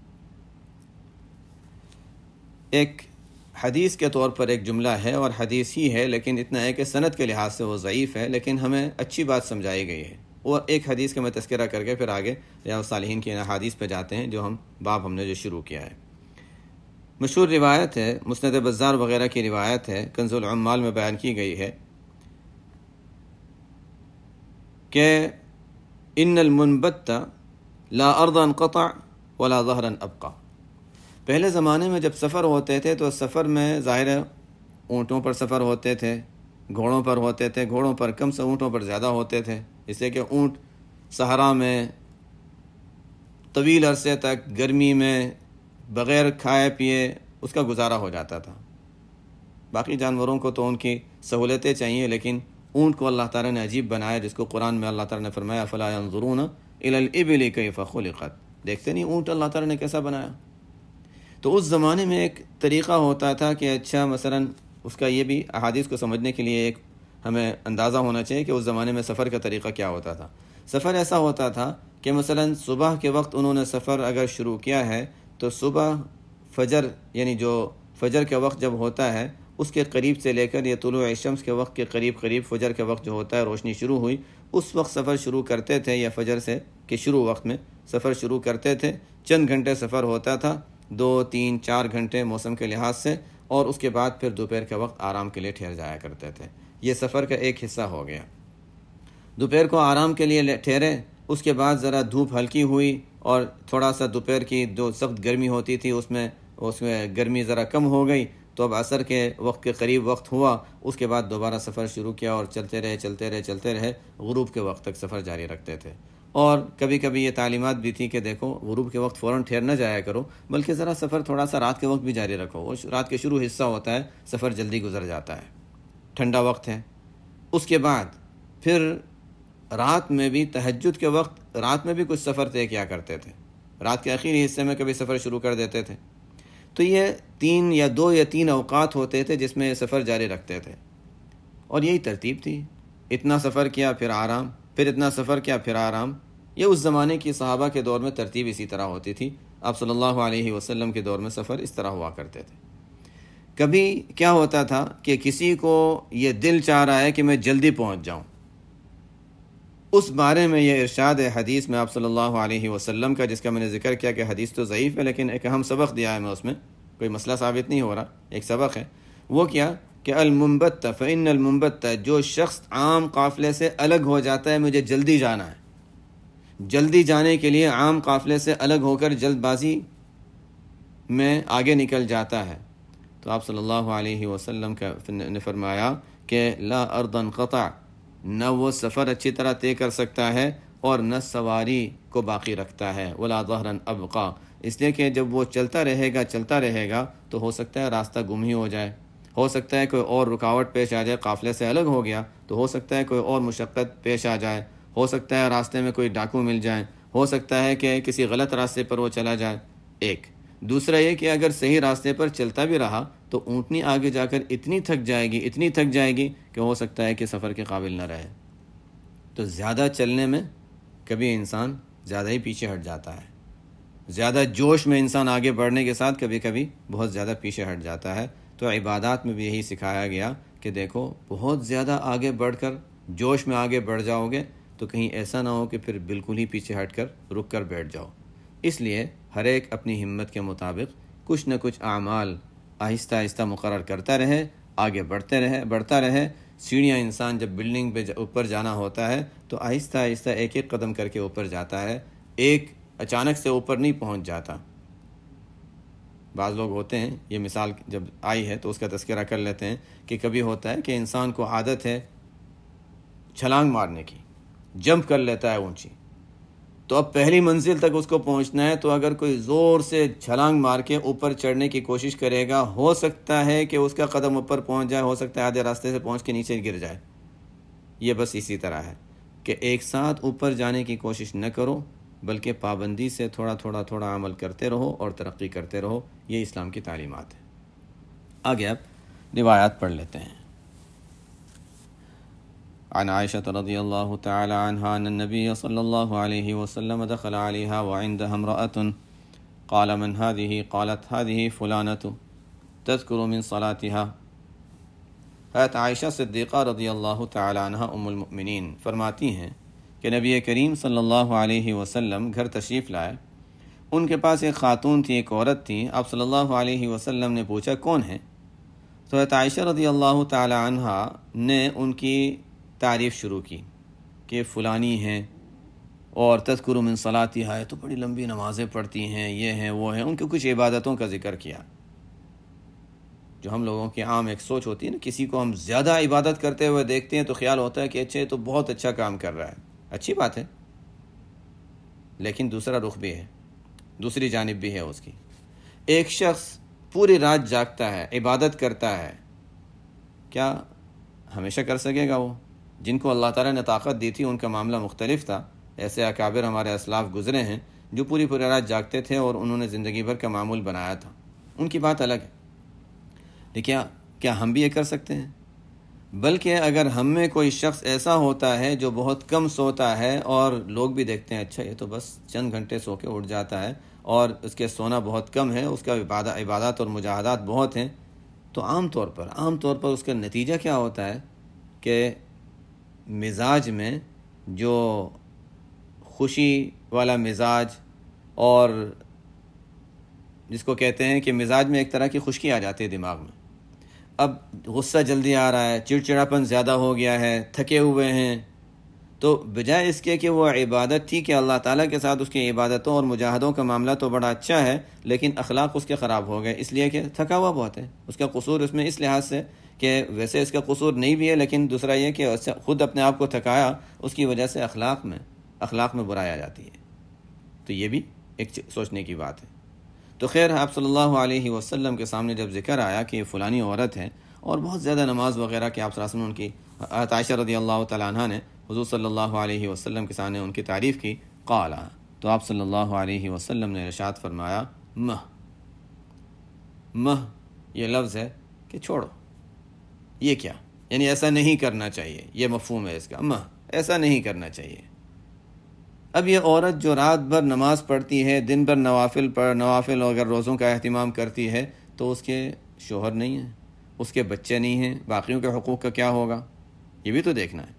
S1: ایک حدیث کے طور پر ایک جملہ ہے، اور حدیث ہی ہے، لیکن اتنا ہے کہ سند کے لحاظ سے وہ ضعیف ہے، لیکن ہمیں اچھی بات سمجھائی گئی ہے۔ اور ایک حدیث کا میں تذکرہ کر کے پھر آگے ریاض الصالحین کی احادیث پہ جاتے ہیں، جو باب ہم نے جو شروع کیا ہے۔ مشہور روایت ہے، مسند بزار وغیرہ کی روایت ہے، کنز العمال میں بیان کی گئی ہے کہ ان المنبت لا ارضا قطع ولا ظہرا ابقى۔ پہلے زمانے میں جب سفر ہوتے تھے تو سفر میں ظاہر ہے اونٹوں پر سفر ہوتے تھے، گھوڑوں پر ہوتے تھے، گھوڑوں پر کم سے اونٹوں پر زیادہ ہوتے تھے، اس لیے کہ اونٹ صحرا میں طویل عرصے تک گرمی میں بغیر کھائے پیے اس کا گزارا ہو جاتا تھا۔ باقی جانوروں کو تو ان کی سہولتیں چاہیے، لیکن اونٹ کو اللہ تعالیٰ نے عجیب بنایا، جس کو قرآن میں اللہ تعالیٰ نے فرمایا فلا ينظرون الى الابل كيف خلقت، دیکھتے نہیں اونٹ اللہ تعالیٰ نے کیسا بنایا۔ تو اس زمانے میں ایک طریقہ ہوتا تھا کہ اچھا مثلا اس کا یہ بھی احادیث کو سمجھنے کے لیے ایک ہمیں اندازہ ہونا چاہیے کہ اس زمانے میں سفر کا طریقہ کیا ہوتا تھا۔ سفر ایسا ہوتا تھا کہ مثلا صبح کے وقت انہوں نے سفر اگر شروع کیا ہے تو صبح فجر، یعنی جو فجر کا وقت جب ہوتا ہے اس کے قریب سے لے کر یہ طلوع شمس کے وقت کے قریب فجر کے وقت جو ہوتا ہے روشنی شروع ہوئی، اس وقت سفر شروع کرتے تھے، یا فجر سے کہ شروع وقت میں سفر شروع کرتے تھے۔ چند گھنٹے سفر ہوتا تھا، 2 3 4 گھنٹے موسم کے لحاظ سے، اور اس کے بعد پھر دوپہر کے وقت آرام کے لیے ٹھہر جایا کرتے تھے۔ یہ سفر کا ایک حصہ ہو گیا۔ دوپہر کو آرام کے لیے ٹھہرے، اس کے بعد ذرا دھوپ ہلکی ہوئی اور تھوڑا سا دوپہر کی جو سخت گرمی ہوتی تھی اس میں گرمی ذرا کم ہو گئی، تو اب عصر کے وقت کے قریب وقت ہوا، اس کے بعد دوبارہ سفر شروع کیا اور چلتے رہے غروب کے وقت تک سفر جاری رکھتے تھے۔ اور کبھی کبھی یہ تعلیمات بھی تھی کہ دیکھو غروب کے وقت فوراً ٹھہر نہ جایا کرو، بلکہ ذرا سفر تھوڑا سا رات کے وقت بھی جاری رکھو، وہ رات کے شروع حصہ ہوتا ہے، سفر جلدی گزر جاتا ہے، ٹھنڈا وقت ہے۔ اس کے بعد پھر رات میں بھی تہجد کے وقت رات میں بھی کچھ سفر طے کیا کرتے تھے، رات کے آخری حصے میں کبھی سفر شروع کر دیتے تھے۔ تو یہ 2 یا 3 اوقات ہوتے تھے جس میں یہ سفر جاری رکھتے تھے، اور یہی ترتیب تھی، اتنا سفر کیا پھر آرام، پھر اتنا سفر کیا پھر آرام۔ یہ اس زمانے کی صحابہ کے دور میں ترتیب اسی طرح ہوتی تھی۔ آپ صلی اللہ علیہ وسلم کے دور میں سفر اس طرح ہوا کرتے تھے۔ کبھی کیا ہوتا تھا کہ کسی کو یہ دل چاہ رہا ہے کہ میں جلدی پہنچ جاؤں، اس بارے میں یہ ارشاد ہے حدیث میں آپ صلی اللہ علیہ وسلم کا، جس کا میں نے ذکر کیا کہ حدیث تو ضعیف ہے، لیکن ایک اہم سبق دیا ہے میں، اس میں کوئی مسئلہ ثابت نہیں ہو رہا، ایک سبق ہے۔ وہ کیا کہ المنبت فإن المنبت، جو شخص عام قافلے سے الگ ہو جاتا ہے، مجھے جلدی جانا ہے، جلدی جانے کے لیے عام قافلے سے الگ ہو کر جلد بازی میں آگے نکل جاتا ہے، تو آپ صلی اللہ علیہ وسلم نے فرمایا کہ لا ارضا قطع، نہ وہ سفر اچھی طرح طے کر سکتا ہے اور نہ سواری کو باقی رکھتا ہے، ولا ظہرا ابقى، اس لیے کہ جب وہ چلتا رہے گا تو ہو سکتا ہے راستہ گم ہی ہو جائے، ہو سکتا ہے کوئی اور رکاوٹ پیش آ جائے، قافلے سے الگ ہو گیا تو ہو سکتا ہے کوئی اور مشقت پیش آ جائے، ہو سکتا ہے راستے میں کوئی ڈاکو مل جائے، ہو سکتا ہے کہ کسی غلط راستے پر وہ چلا جائے، ایک دوسرا یہ کہ اگر صحیح راستے پر چلتا بھی رہا تو اونٹنی آگے جا کر اتنی تھک جائے گی کہ ہو سکتا ہے کہ سفر کے قابل نہ رہے۔ تو زیادہ چلنے میں کبھی انسان زیادہ ہی پیچھے ہٹ جاتا ہے، زیادہ جوش میں انسان آگے بڑھنے کے ساتھ کبھی کبھی بہت زیادہ پیچھے ہٹ جاتا ہے۔ تو عبادات میں بھی یہی سکھایا گیا کہ دیکھو بہت زیادہ آگے بڑھ کر جوش میں آگے بڑھ جاؤ گے تو کہیں ایسا نہ ہو کہ پھر بالکل ہی پیچھے ہٹ کر رک کر بیٹھ جاؤ۔ اس لیے ہر ایک اپنی ہمت کے مطابق کچھ نہ کچھ اعمال آہستہ مقرر کرتا رہے، آگے بڑھتا رہے۔ سیڑھیاں انسان جب بلڈنگ پہ اوپر جانا ہوتا ہے تو آہستہ ایک قدم کر کے اوپر جاتا ہے، ایک اچانک سے اوپر نہیں پہنچ جاتا۔ بعض لوگ ہوتے ہیں، یہ مثال جب آئی ہے تو اس کا تذکرہ کر لیتے ہیں کہ کبھی ہوتا ہے کہ انسان کو عادت ہے چھلانگ مارنے کی، جمپ کر لیتا ہے اونچی، تو اب پہلی منزل تک اس کو پہنچنا ہے، تو اگر کوئی زور سے چھلانگ مار کے اوپر چڑھنے کی کوشش کرے گا، ہو سکتا ہے کہ اس کا قدم اوپر پہنچ جائے، ہو سکتا ہے آدھے راستے سے پہنچ کے نیچے گر جائے۔ یہ بس اسی طرح ہے کہ ایک ساتھ اوپر جانے کی کوشش نہ کرو، بلکہ پابندی سے تھوڑا عمل کرتے رہو اور ترقی کرتے رہو۔ یہ اسلام کی تعلیمات ہے۔ آگے اب روایات پڑھ لیتے ہیں۔ عن عائشة رضي الله تعالى عنها أن النبي صلى الله عليه وسلم دخل عليها وعندها امرأة قال من هذه؟ قالت هذه فلانة تذكر من صلاتها۔ حضرت عائشہ صدیقہ رضی اللہ تعالی عنہ ام المؤمنین فرماتی ہیں کہ نبی کریم صلی اللہ علیہ وسلم گھر تشریف لائے. ان کے پاس ایک خاتون تھی، ایک عورت تھی. آپ صلی اللہ علیہ وسلم نے پوچھا کون ہے؟ تو عائشہ رضی اللہ تعالی عنہا نے ان کی تعریف شروع کی کہ فلانی ہیں، اور تذکر من صلاتها، تو بڑی لمبی نمازیں پڑھتی ہیں، یہ ہیں وہ ہیں. ان کی کچھ عبادتوں کا ذکر کیا. جو ہم لوگوں کی عام ایک سوچ ہوتی ہے نا، کسی کو ہم زیادہ عبادت کرتے ہوئے دیکھتے ہیں تو خیال ہوتا ہے کہ اچھا تو بہت اچھا کام کر رہا ہے. اچھی بات ہے، لیکن دوسرا رخ بھی ہے، دوسری جانب بھی ہے اس کی. ایک شخص پوری رات جاگتا ہے، عبادت کرتا ہے، کیا ہمیشہ کر سکے گا وہ؟ جن کو اللہ تعالیٰ نے طاقت دی تھی ان کا معاملہ مختلف تھا. ایسے اکابر ہمارے اسلاف گزرے ہیں جو پوری رات جاگتے تھے اور انہوں نے زندگی بھر کا معمول بنایا تھا. ان کی بات الگ ہے. لیکن کیا ہم بھی یہ کر سکتے ہیں؟ بلکہ اگر ہم میں کوئی شخص ایسا ہوتا ہے جو بہت کم سوتا ہے اور لوگ بھی دیکھتے ہیں اچھا یہ تو بس چند گھنٹے سو کے اٹھ جاتا ہے اور اس کے سونا بہت کم ہے، اس کا عبادات اور مجاہدات بہت ہیں، تو عام طور پر اس کا نتیجہ کیا ہوتا ہے کہ مزاج میں جو خوشی والا مزاج، اور جس کو کہتے ہیں کہ مزاج میں ایک طرح کی خشکی آ جاتی ہے دماغ میں. اب غصہ جلدی آ رہا ہے، چڑچڑاپن زیادہ ہو گیا ہے، تھکے ہوئے ہیں، تو بجائے اس کے کہ وہ عبادت تھی کہ اللہ تعالیٰ کے ساتھ اس کی عبادتوں اور مجاہدوں کا معاملہ تو بڑا اچھا ہے، لیکن اخلاق اس کے خراب ہو گئے، اس لیے کہ تھکا ہوا بہت ہے. اس کا قصور اس میں اس لحاظ سے کہ ویسے اس کا قصور نہیں بھی ہے، لیکن دوسرا یہ کہ خود اپنے آپ کو تھکایا، اس کی وجہ سے اخلاق میں برائی آ جاتی ہے. تو یہ بھی ایک سوچنے کی بات ہے. تو خیر، آپ صلی اللہ علیہ وسلم کے سامنے جب ذکر آیا کہ فلانی عورت ہے اور بہت زیادہ نماز وغیرہ کہ آپ صلی اللہ علیہ وسلم ان کی عائشہ رضی اللہ تعالیٰ عنہ نے حضور صلی اللہ علیہ وسلم کے سامنے ان کی تعریف کی. قالا، تو آپ صلی اللہ علیہ وسلم نے ارشاد فرمایا مہ یہ لفظ ہے کہ چھوڑو، یہ کیا، یعنی ایسا نہیں کرنا چاہیے، یہ مفہوم ہے اس کا. ایسا نہیں کرنا چاہیے. اب یہ عورت جو رات بھر نماز پڑھتی ہے، دن بھر نوافل اگر روزوں کا اہتمام کرتی ہے، تو اس کے شوہر نہیں ہیں، اس کے بچے نہیں ہیں، باقیوں کے حقوق کا کیا ہوگا؟ یہ بھی تو دیکھنا ہے.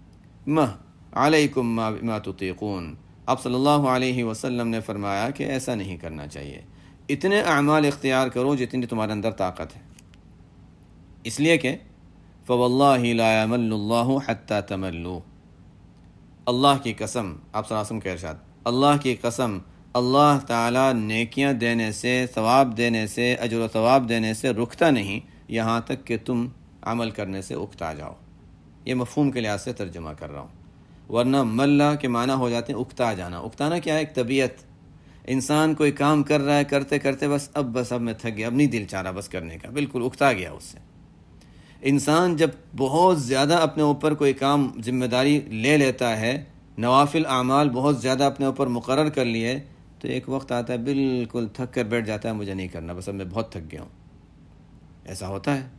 S1: علیکم ما تطیقون، آپ صلی اللہ علیہ وسلم نے فرمایا کہ ایسا نہیں کرنا چاہیے. اتنے اعمال اختیار کرو جتنی تمہارے اندر طاقت ہے. اس لیے کہ فواللہ لا یمل اللہ حتی تملوا، اللہ کی قسم، آپ صلی اللہ علیہ وسلم کا ارشاد، اللہ کی قسم، اللہ تعالیٰ نیکیاں دینے سے، ثواب دینے سے، اجر و ثواب دینے سے رکتا نہیں یہاں تک کہ تم عمل کرنے سے اکتا جاؤ. یہ مفہوم کے لحاظ سے ترجمہ کر رہا ہوں، ورنہ ملہ کے معنی ہو جاتے ہیں اکتا جانا. اکتانا کیا ہے؟ ایک طبیعت. انسان کوئی کام کر رہا ہے، کرتے کرتے بس اب میں تھک گیا، اب نہیں دل چاہ رہا بس کرنے کا، بالکل اکتا گیا اس سے. انسان جب بہت زیادہ اپنے اوپر کوئی کام ذمہ داری لے لیتا ہے، نوافل اعمال بہت زیادہ اپنے اوپر مقرر کر لیے، تو ایک وقت آتا ہے بالکل تھک کر بیٹھ جاتا ہے، مجھے نہیں کرنا، بس اب میں بہت تھک گیا ہوں. ایسا ہوتا ہے.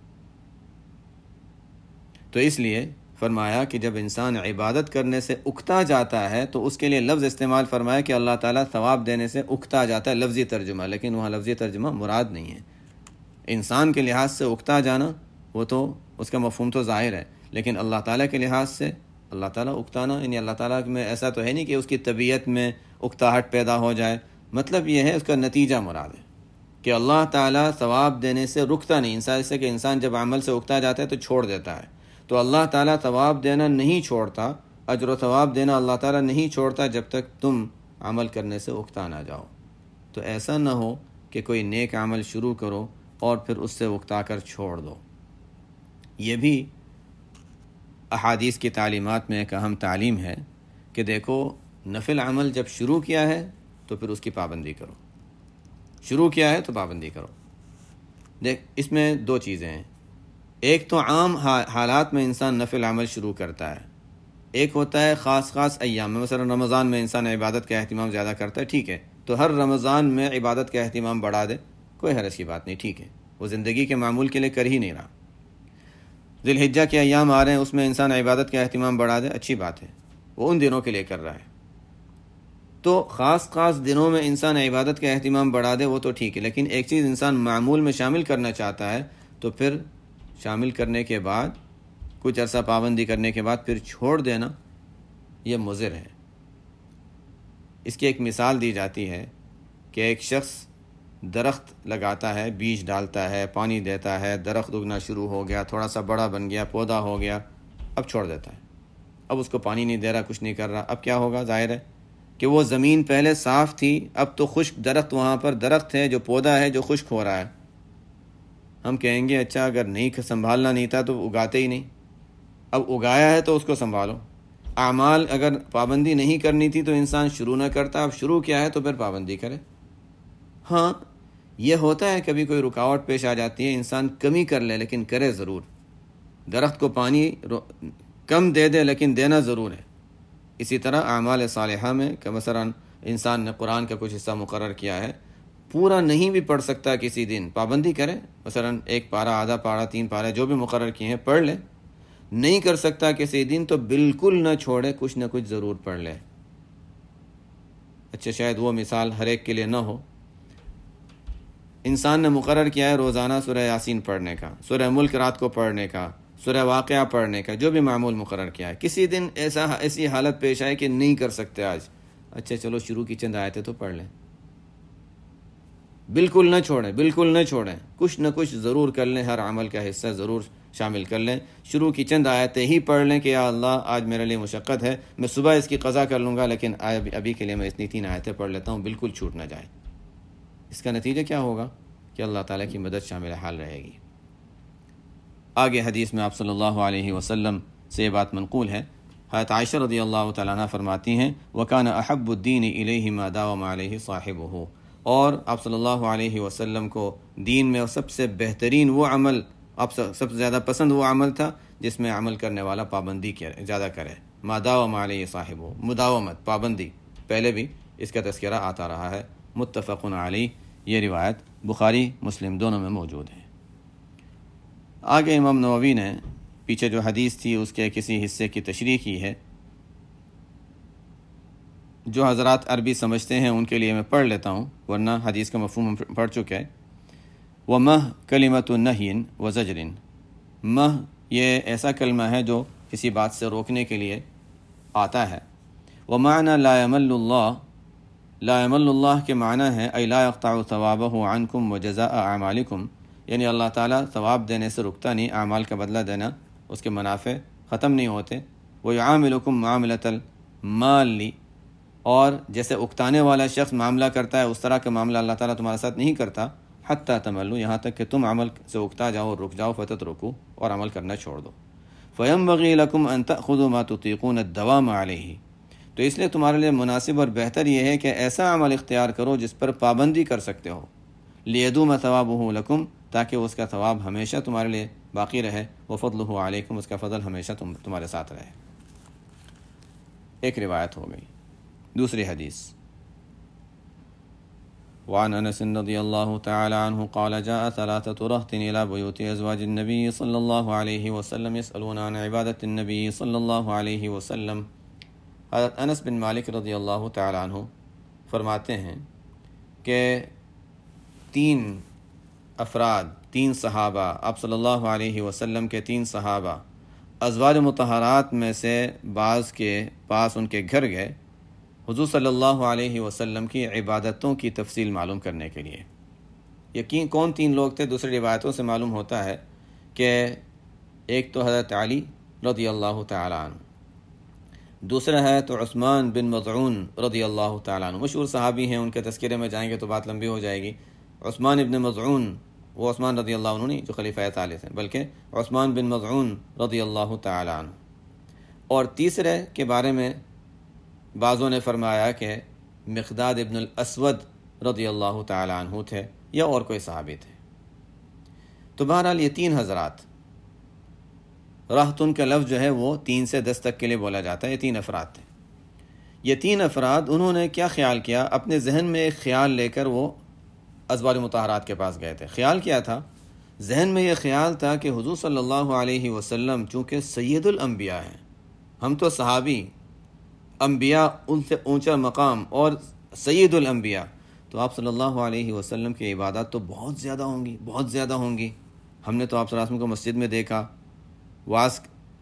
S1: تو اس لیے فرمایا کہ جب انسان عبادت کرنے سے اکتا جاتا ہے تو اس کے لیے لفظ استعمال فرمایا کہ اللہ تعالیٰ ثواب دینے سے اکتا جاتا ہے، لفظی ترجمہ. لیکن وہاں لفظی ترجمہ مراد نہیں ہے. انسان کے لحاظ سے اکتا جانا وہ تو اس کا مفہوم تو ظاہر ہے، لیکن اللہ تعالیٰ کے لحاظ سے اللہ تعالیٰ اکتانا، یعنی اللہ تعالیٰ میں ایسا تو ہے نہیں کہ اس کی طبیعت میں اکتاہٹ پیدا ہو جائے. مطلب یہ ہے اس کا نتیجہ مراد ہے کہ اللہ تعالیٰ ثواب دینے سے رکتا نہیں. انسان سے کہ انسان جب عمل سے اکتا جاتا ہے تو چھوڑ دیتا ہے، تو اللہ تعالیٰ ثواب دینا نہیں چھوڑتا، اجر و ثواب دینا اللہ تعالیٰ نہیں چھوڑتا جب تک تم عمل کرنے سے اکتا نہ جاؤ. تو ایسا نہ ہو کہ کوئی نیک عمل شروع کرو اور پھر اس سے اکتا کر چھوڑ دو. یہ بھی احادیث کی تعلیمات میں ایک اہم تعلیم ہے کہ دیکھو، نفل عمل جب شروع کیا ہے تو پھر اس کی پابندی کرو. شروع کیا ہے تو پابندی کرو. دیکھ، اس میں دو چیزیں ہیں. ایک تو عام حالات میں انسان نفل عمل شروع کرتا ہے، ایک ہوتا ہے خاص ایام میں. مثلا رمضان میں انسان عبادت کا اہتمام زیادہ کرتا ہے، ٹھیک ہے، تو ہر رمضان میں عبادت کا اہتمام بڑھا دے، کوئی حرج کی بات نہیں، ٹھیک ہے، وہ زندگی کے معمول کے لیے کر ہی نہیں رہا. ذی الحجہ کے ایام آ رہے ہیں، اس میں انسان عبادت کا اہتمام بڑھا دے، اچھی بات ہے، وہ ان دنوں کے لیے کر رہا ہے. تو خاص دنوں میں انسان عبادت کا اہتمام بڑھا دے وہ تو ٹھیک ہے، لیکن ایک چیز انسان معمول میں شامل کرنا چاہتا ہے تو پھر شامل کرنے کے بعد کچھ عرصہ پابندی کرنے کے بعد پھر چھوڑ دینا، یہ مضر ہے۔ اس کی ایک مثال دی جاتی ہے کہ ایک شخص درخت لگاتا ہے، بیج ڈالتا ہے، پانی دیتا ہے، درخت اگنا شروع ہو گیا، تھوڑا سا بڑا بن گیا، پودا ہو گیا، اب چھوڑ دیتا ہے، اب اس کو پانی نہیں دے رہا، کچھ نہیں کر رہا۔ اب کیا ہوگا؟ ظاہر ہے کہ وہ زمین پہلے صاف تھی، اب تو خشک درخت، وہاں پر درخت ہے جو پودا ہے جو خشک ہو رہا ہے۔ ہم کہیں گے اچھا اگر نہیں سنبھالنا نہیں تھا تو اگاتے ہی نہیں، اب اگایا ہے تو اس کو سنبھالو۔ اعمال اگر پابندی نہیں کرنی تھی تو انسان شروع نہ کرتا، اب شروع کیا ہے تو پھر پابندی کرے۔ ہاں یہ ہوتا ہے کبھی کوئی رکاوٹ پیش آ جاتی ہے، انسان کمی کر لے لیکن کرے ضرور، درخت کو پانی کم دے دے لیکن دینا ضرور ہے۔ اسی طرح اعمال صالحہ میں کہ مثلا انسان نے قرآن کا کچھ حصہ مقرر کیا ہے، پورا نہیں بھی پڑھ سکتا کسی دن، پابندی کرے، مثلا 1 پارہ، آدھا پارہ، 3 پارہ جو بھی مقرر کیے ہیں پڑھ لے۔ نہیں کر سکتا کسی دن تو بالکل نہ چھوڑے، کچھ نہ کچھ ضرور پڑھ لے۔ اچھا شاید وہ مثال ہر ایک کے لیے نہ ہو، انسان نے مقرر کیا ہے روزانہ سورہ یاسین پڑھنے کا، سورہ ملک رات کو پڑھنے کا، سورہ واقعہ پڑھنے کا، جو بھی معمول مقرر کیا ہے، کسی دن ایسی حالت پیش آئے کہ نہیں کر سکتے آج، اچھا چلو شروع کی چند آیتیں تو پڑھ لیں، بالکل نہ چھوڑیں، بالکل نہ چھوڑیں، کچھ نہ کچھ ضرور کر لیں، ہر عمل کا حصہ ضرور شامل کر لیں، شروع کی چند آیتیں ہی پڑھ لیں کہ یا اللہ آج میرے لیے مشقت ہے، میں صبح اس کی قضا کر لوں گا لیکن ابھی کے لیے میں اتنی 3 آیتیں پڑھ لیتا ہوں، بالکل چھوٹ نہ جائے۔ اس کا نتیجہ کیا ہوگا کہ اللہ تعالیٰ کی مدد شامل حال رہے گی۔ آگے حدیث میں آپ صلی اللہ علیہ وسلم سے یہ بات منقول ہے، حضرت عائشہ رضی اللہ تعالیٰ عنہ فرماتی ہیں وَكَانَ أَحَبُّ الدِّينِ إِلَيْهِ مَا دَاوَمَ عَلَيْهِ صَاحِبُهُ، اور آپ صلی اللہ علیہ وسلم کو دین میں سب سے بہترین وہ عمل، آپ سب سے زیادہ پسند وہ عمل تھا جس میں عمل کرنے والا پابندی زیادہ کرے، مَا دَاوَمَ عَلَيْهِ صَاحِبُهُ، مداومت، پابندی، پہلے بھی اس کا تذکرہ آتا رہا ہے، متفق علیہ، یہ روایت بخاری مسلم دونوں میں موجود ہے۔ آگے امام نووی نے پیچھے جو حدیث تھی اس کے کسی حصے کی تشریح کی ہے، جو حضرات عربی سمجھتے ہیں ان کے لیے میں پڑھ لیتا ہوں، ورنہ حدیث کا مفہوم پڑھ چکے ہیں۔ وَمَہ کلمۃ نہی وزجر، مہ یہ ایسا کلمہ ہے جو کسی بات سے روکنے کے لیے آتا ہے۔ ومعنی لا یمل اللہ، لا یمل اللہ کے معنی ہے ای لا یقطع ثوابہ عنکم وجزاء اعمالکم، یعنی اللہ تعالیٰ ثواب دینے سے رکتا نہیں، اعمال کا بدلہ دینا، اس کے منافع ختم نہیں ہوتے۔ وَيُعَامِلُكُمْ مُعَامِلَةَ الْمَالِ، اور جیسے اکتانے والا شخص معاملہ کرتا ہے اس طرح کا معاملہ اللہ تعالیٰ تمہارے ساتھ نہیں کرتا، حتیٰ تملوا، یہاں تک کہ تم عمل سے اکتا جاؤ، رک جاؤ، فتترکوا، اور عمل کرنا چھوڑ دو۔ فَيَنبَغِي لَكُمْ أَن تَأْخُذُوا مَا تُطِيقُونَ الدَّوَامَ عَلَيْهِ، تو اس لیے تمہارے لیے مناسب اور بہتر یہ ہے کہ ایسا عمل اختیار کرو جس پر پابندی کر سکتے ہو، لِيَدُومَ ثَوَابُهُ لَكُمْ، تاکہ اس کا ثواب ہمیشہ تمہارے لیے باقی رہے، وَفَضْلُهُ عَلَيْكُمْ، اس کا فضل ہمیشہ تمہارے ساتھ رہے۔ ایک روایت ہو گئی۔ دوسری حدیث، وعن انس رضی اللہ تعالی عنہ قال جاء 3 رهط الى بيوت ازواج النبي صلی اللہ علیہ وسلم يسألون عن عبادة النبي صلی اللہ علیہ وسلم۔ حضرت انس بن مالک رضی اللہ تعالی عنہ فرماتے ہیں کہ 3 افراد، 3 صحابہ، آپ صلی اللہ علیہ وسلم کے 3 صحابہ ازواج مطہرات میں سے بعض کے پاس ان کے گھر گئے حضور صلی اللہ علیہ وسلم کی عبادتوں کی تفصیل معلوم کرنے کے لیے۔ یقین کون 3 لوگ تھے؟ دوسری روایتوں سے معلوم ہوتا ہے کہ ایک تو حضرت علی رضی اللہ تعالی عنہ، دوسرا ہے تو عثمان بن مظعون رضی اللہ تعالی عنہ، مشہور صحابی ہیں، ان کے تذکرے میں جائیں گے تو بات لمبی ہو جائے گی۔ عثمان بن مظعون، وہ عثمان رضی اللہ عنہ نہیں جو خلیفہ ثالث ہیں، بلکہ عثمان بن مظعون رضی اللہ تعالی عنہ۔ اور تیسرے کے بارے میں بعضوں نے فرمایا کہ مقداد ابن الاسود رضی اللہ تعالی عنہ تھے یا اور کوئی صحابی تھے۔ تو بہرحال یہ 3 حضرات، رہتن کا لفظ جو ہے وہ 3 سے 10 تک کے لیے بولا جاتا ہے، یہ 3 افراد تھے۔ یہ 3 افراد انہوں نے کیا خیال کیا؟ اپنے ذہن میں ایک خیال لے کر وہ ازواج مطہرات کے پاس گئے تھے۔ خیال کیا تھا؟ ذہن میں یہ خیال تھا کہ حضور صلی اللہ علیہ وسلم چونکہ سید الانبیاء ہیں، ہم تو صحابی، انبیاء ان سے اونچا مقام اور سید الانبیاء، تو آپ صلی اللہ علیہ وسلم کی عبادات تو بہت زیادہ ہوں گی، بہت زیادہ ہوں گی۔ ہم نے تو آپ صلی اللہ علیہ وسلم کو مسجد میں دیکھا، واعظ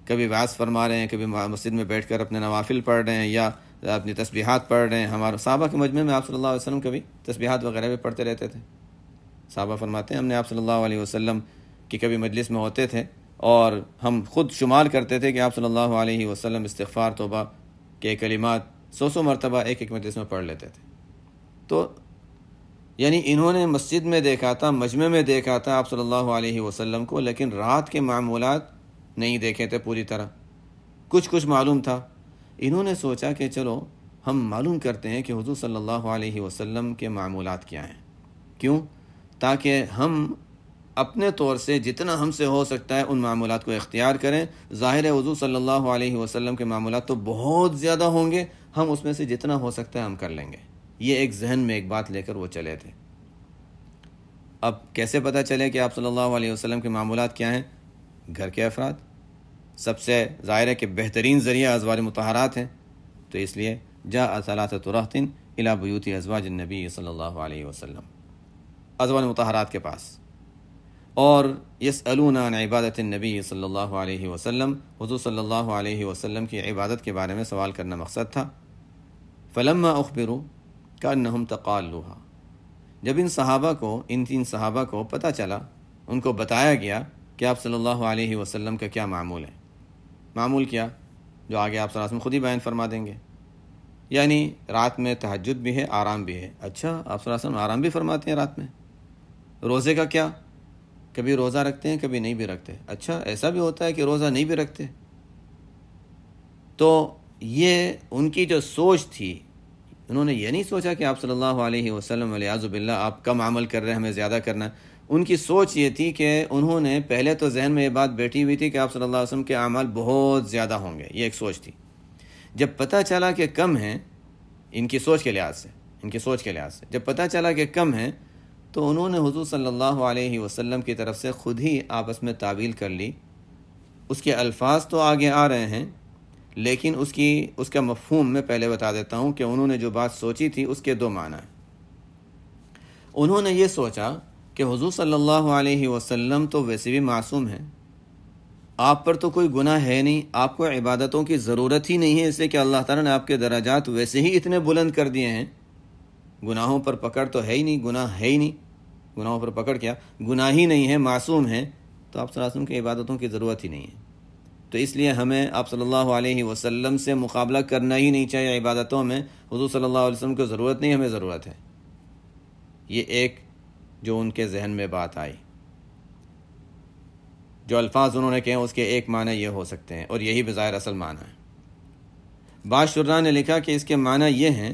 S1: کبھی وعظ فرما رہے ہیں، کبھی مسجد میں بیٹھ کر اپنے نوافل پڑھ رہے ہیں یا اپنی تسبیحات پڑھ رہے ہیں. ہمارے صحابہ کے مجمع میں آپ صلی اللہ علیہ وسلم کبھی تسبیحات وغیرہ بھی پڑھتے رہتے تھے. صحابہ فرماتے ہیں ہم نے آپ صلی اللہ علیہ وسلم کی کبھی مجلس میں ہوتے تھے اور ہم خود شمار کرتے تھے کہ آپ صلی اللہ علیہ وسلم استغفار توبہ کے کلمات 100 مرتبہ ایک مجلس میں پڑھ لیتے تھے. تو یعنی انہوں نے مسجد میں دیکھا تھا، مجمع میں دیکھا تھا آپ صلی اللہ علیہ وسلم کو، لیکن رات کے معمولات نہیں دیکھے تھے پوری طرح. کچھ معلوم تھا. انہوں نے سوچا کہ چلو ہم معلوم کرتے ہیں کہ حضور صلی اللہ علیہ وسلم کے معمولات کیا ہیں. کیوں؟ تاکہ ہم اپنے طور سے جتنا ہم سے ہو سکتا ہے ان معمولات کو اختیار کریں. ظاہر ہے حضور صلی اللہ علیہ وسلم کے معمولات تو بہت زیادہ ہوں گے، ہم اس میں سے جتنا ہو سکتا ہے ہم کر لیں گے. یہ ایک ذہن میں ایک بات لے کر وہ چلے تھے. اب کیسے پتہ چلے کہ آپ صلی اللہ علیہ وسلم کے معمولات کیا ہیں؟ گھر کے افراد سب سے ظاہر ہے کہ بہترین ذریعہ ازواج مطہرات ہیں. تو اس لیے جاء ثلاثۃ رہط الی بیوت ازواج النبی صلی اللہ علیہ وسلم، ازواج مطہرات کے پاس. اور یسألون عن عبادت النبی صلی اللہ علیہ وسلم، حضور صلی اللہ علیہ وسلم کی عبادت کے بارے میں سوال کرنا مقصد تھا. فلما اخبروا کأنہم تقالوها، جب ان تین صحابہ کو پتہ چلا، ان کو بتایا گیا کہ آپ صلی اللہ علیہ وسلم کا کیا معمول ہے. معمول کیا؟ جو آگے آپ صلی اللہ علیہ وسلم خود ہی بیان فرما دیں گے. یعنی رات میں تہجد بھی ہے، آرام بھی ہے. اچھا، آپ صلی اللہ علیہ وسلم آرام بھی فرماتے ہیں رات میں. روزے کا کیا؟ کبھی روزہ رکھتے ہیں، کبھی نہیں بھی رکھتے. اچھا، ایسا بھی ہوتا ہے کہ روزہ نہیں بھی رکھتے. تو یہ ان کی جو سوچ تھی، انہوں نے یہ نہیں سوچا کہ آپ صلی اللہ علیہ وسلم والعیاذ باللہ آپ کم عمل کر رہے ہیں، ہمیں زیادہ کرنا ہے. ان کی سوچ یہ تھی کہ انہوں نے پہلے تو ذہن میں یہ بات بیٹھی ہوئی تھی کہ آپ صلی اللہ علیہ وسلم کے اعمال بہت زیادہ ہوں گے. یہ ایک سوچ تھی. جب پتہ چلا کہ کم ہیں، ان کی سوچ کے لحاظ سے جب پتہ چلا کہ کم ہیں، تو انہوں نے حضور صلی اللہ علیہ وسلم کی طرف سے خود ہی آپس میں تعویل کر لی. اس کے الفاظ تو آگے آ رہے ہیں، لیکن اس کا مفہوم میں پہلے بتا دیتا ہوں کہ انہوں نے جو بات سوچی تھی اس کے 2 معنی ہیں. انہوں نے یہ سوچا کہ حضور صلی اللہ علیہ وسلم تو ویسے بھی معصوم ہیں، آپ پر تو کوئی گناہ ہے نہیں، آپ کو عبادتوں کی ضرورت ہی نہیں ہے، اس لیے کہ اللہ تعالیٰ نے آپ کے درجات ویسے ہی اتنے بلند کر دیے ہیں. گناہوں پر پکڑ تو ہے ہی نہیں، گناہ ہے ہی نہیں. گناہوں پر پکڑ کیا؟ گناہ ہی نہیں ہے، معصوم ہیں، تو آپ صلی اللہ علیہ وسلم کی عبادتوں کی ضرورت ہی نہیں ہے. تو اس لیے ہمیں آپ صلی اللہ علیہ وسلم سے مقابلہ کرنا ہی نہیں چاہیے عبادتوں میں. حضور صلی اللہ علیہ وسلم کو ضرورت نہیں، ہمیں ضرورت ہے. یہ ایک جو ان کے ذہن میں بات آئی، جو الفاظ انہوں نے کہے اس کے ایک معنی یہ ہو سکتے ہیں، اور یہی بظاہر اصل معنی ہے. بعض شراح نے لکھا کہ اس کے معنی یہ ہیں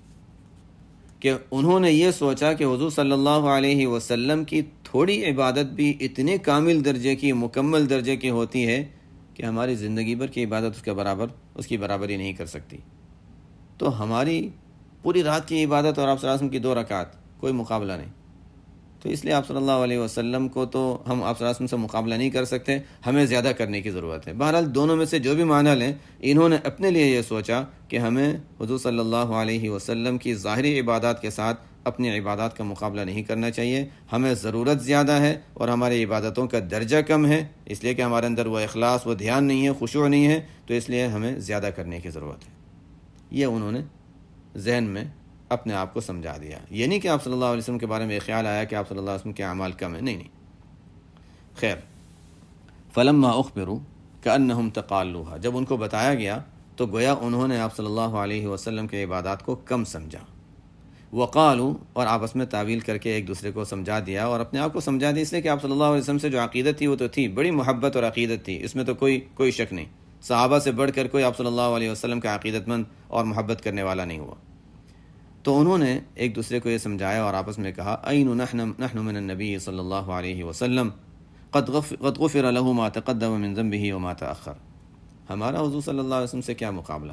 S1: کہ انہوں نے یہ سوچا کہ حضور صلی اللہ علیہ وسلم کی تھوڑی عبادت بھی اتنے کامل درجے کی، مکمل درجے کی ہوتی ہے کہ ہماری زندگی بھر کی عبادت اس کی برابری نہیں کر سکتی. تو ہماری پوری رات کی عبادت اور آپ صلی اللہ علیہ وسلم کی 2 رکعت کوئی مقابلہ نہیں. تو اس لیے آپ صلی اللہ علیہ وسلم کو تو ہم آپ صلی اللہ علیہ وسلم سے مقابلہ نہیں کر سکتے، ہمیں زیادہ کرنے کی ضرورت ہے. بہرحال دونوں میں سے جو بھی معنی لیں، انہوں نے اپنے لیے یہ سوچا کہ ہمیں حضور صلی اللہ علیہ وسلم کی ظاہری عبادات کے ساتھ اپنی عبادات کا مقابلہ نہیں کرنا چاہیے. ہمیں ضرورت زیادہ ہے اور ہماری عبادتوں کا درجہ کم ہے، اس لیے کہ ہمارے اندر وہ اخلاص، وہ دھیان نہیں ہے، خشوع نہیں ہے، تو اس لیے ہمیں زیادہ کرنے کی ضرورت ہے. یہ انہوں نے ذہن میں اپنے آپ کو سمجھا دیا. یہ نہیں کہ آپ صلی اللہ علیہ وسلم کے بارے میں خیال آیا کہ آپ صلی اللہ علیہ وسلم کے اعمال کم ہیں، نہیں. خیر، فلما اخبروا کأنہم تقالوها، جب ان کو بتایا گیا تو گویا انہوں نے آپ صلی اللہ علیہ وسلم کے عبادات کو کم سمجھا. وقالوا، اور آپس میں تعویل کر کے ایک دوسرے کو سمجھا دیا اور اپنے آپ کو سمجھا دیا، اس لیے کہ آپ صلی اللہ علیہ وسلم سے جو عقیدت تھی وہ تو تھی، بڑی محبت اور عقیدت تھی، اس میں تو کوئی شک نہیں. صحابہ سے بڑھ کر کوئی آپ صلی اللہ علیہ وسلم کا عقیدت مند اور محبت کرنے والا نہیں ہوا. تو انہوں نے ایک دوسرے کو یہ سمجھایا اور آپس میں کہا، این نحن من النبی صلی اللہ علیہ وسلم قد غفر له ما تقدم من ذنبه وما تأخر. ہمارا حضور صلی اللہ علیہ وسلم سے کیا مقابلہ؟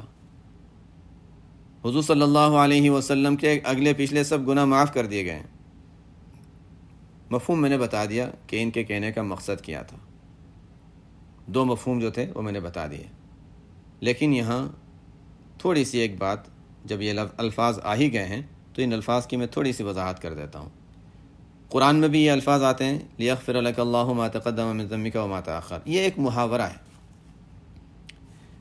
S1: حضور صلی اللہ علیہ وسلم کے اگلے پچھلے سب گناہ معاف کر دیے گئے. مفہوم میں نے بتا دیا کہ ان کے کہنے کا مقصد کیا تھا. 2 مفہوم جو تھے وہ میں نے بتا دیے. لیکن یہاں تھوڑی سی ایک بات، جب یہ الفاظ آ ہی گئے ہیں تو ان الفاظ کی میں تھوڑی سی وضاحت کر دیتا ہوں. قرآن میں بھی یہ الفاظ آتے ہیں، لیغفر لک اللہ ما تقدم من ذنبک وما تأخر. یہ ایک محاورہ ہے.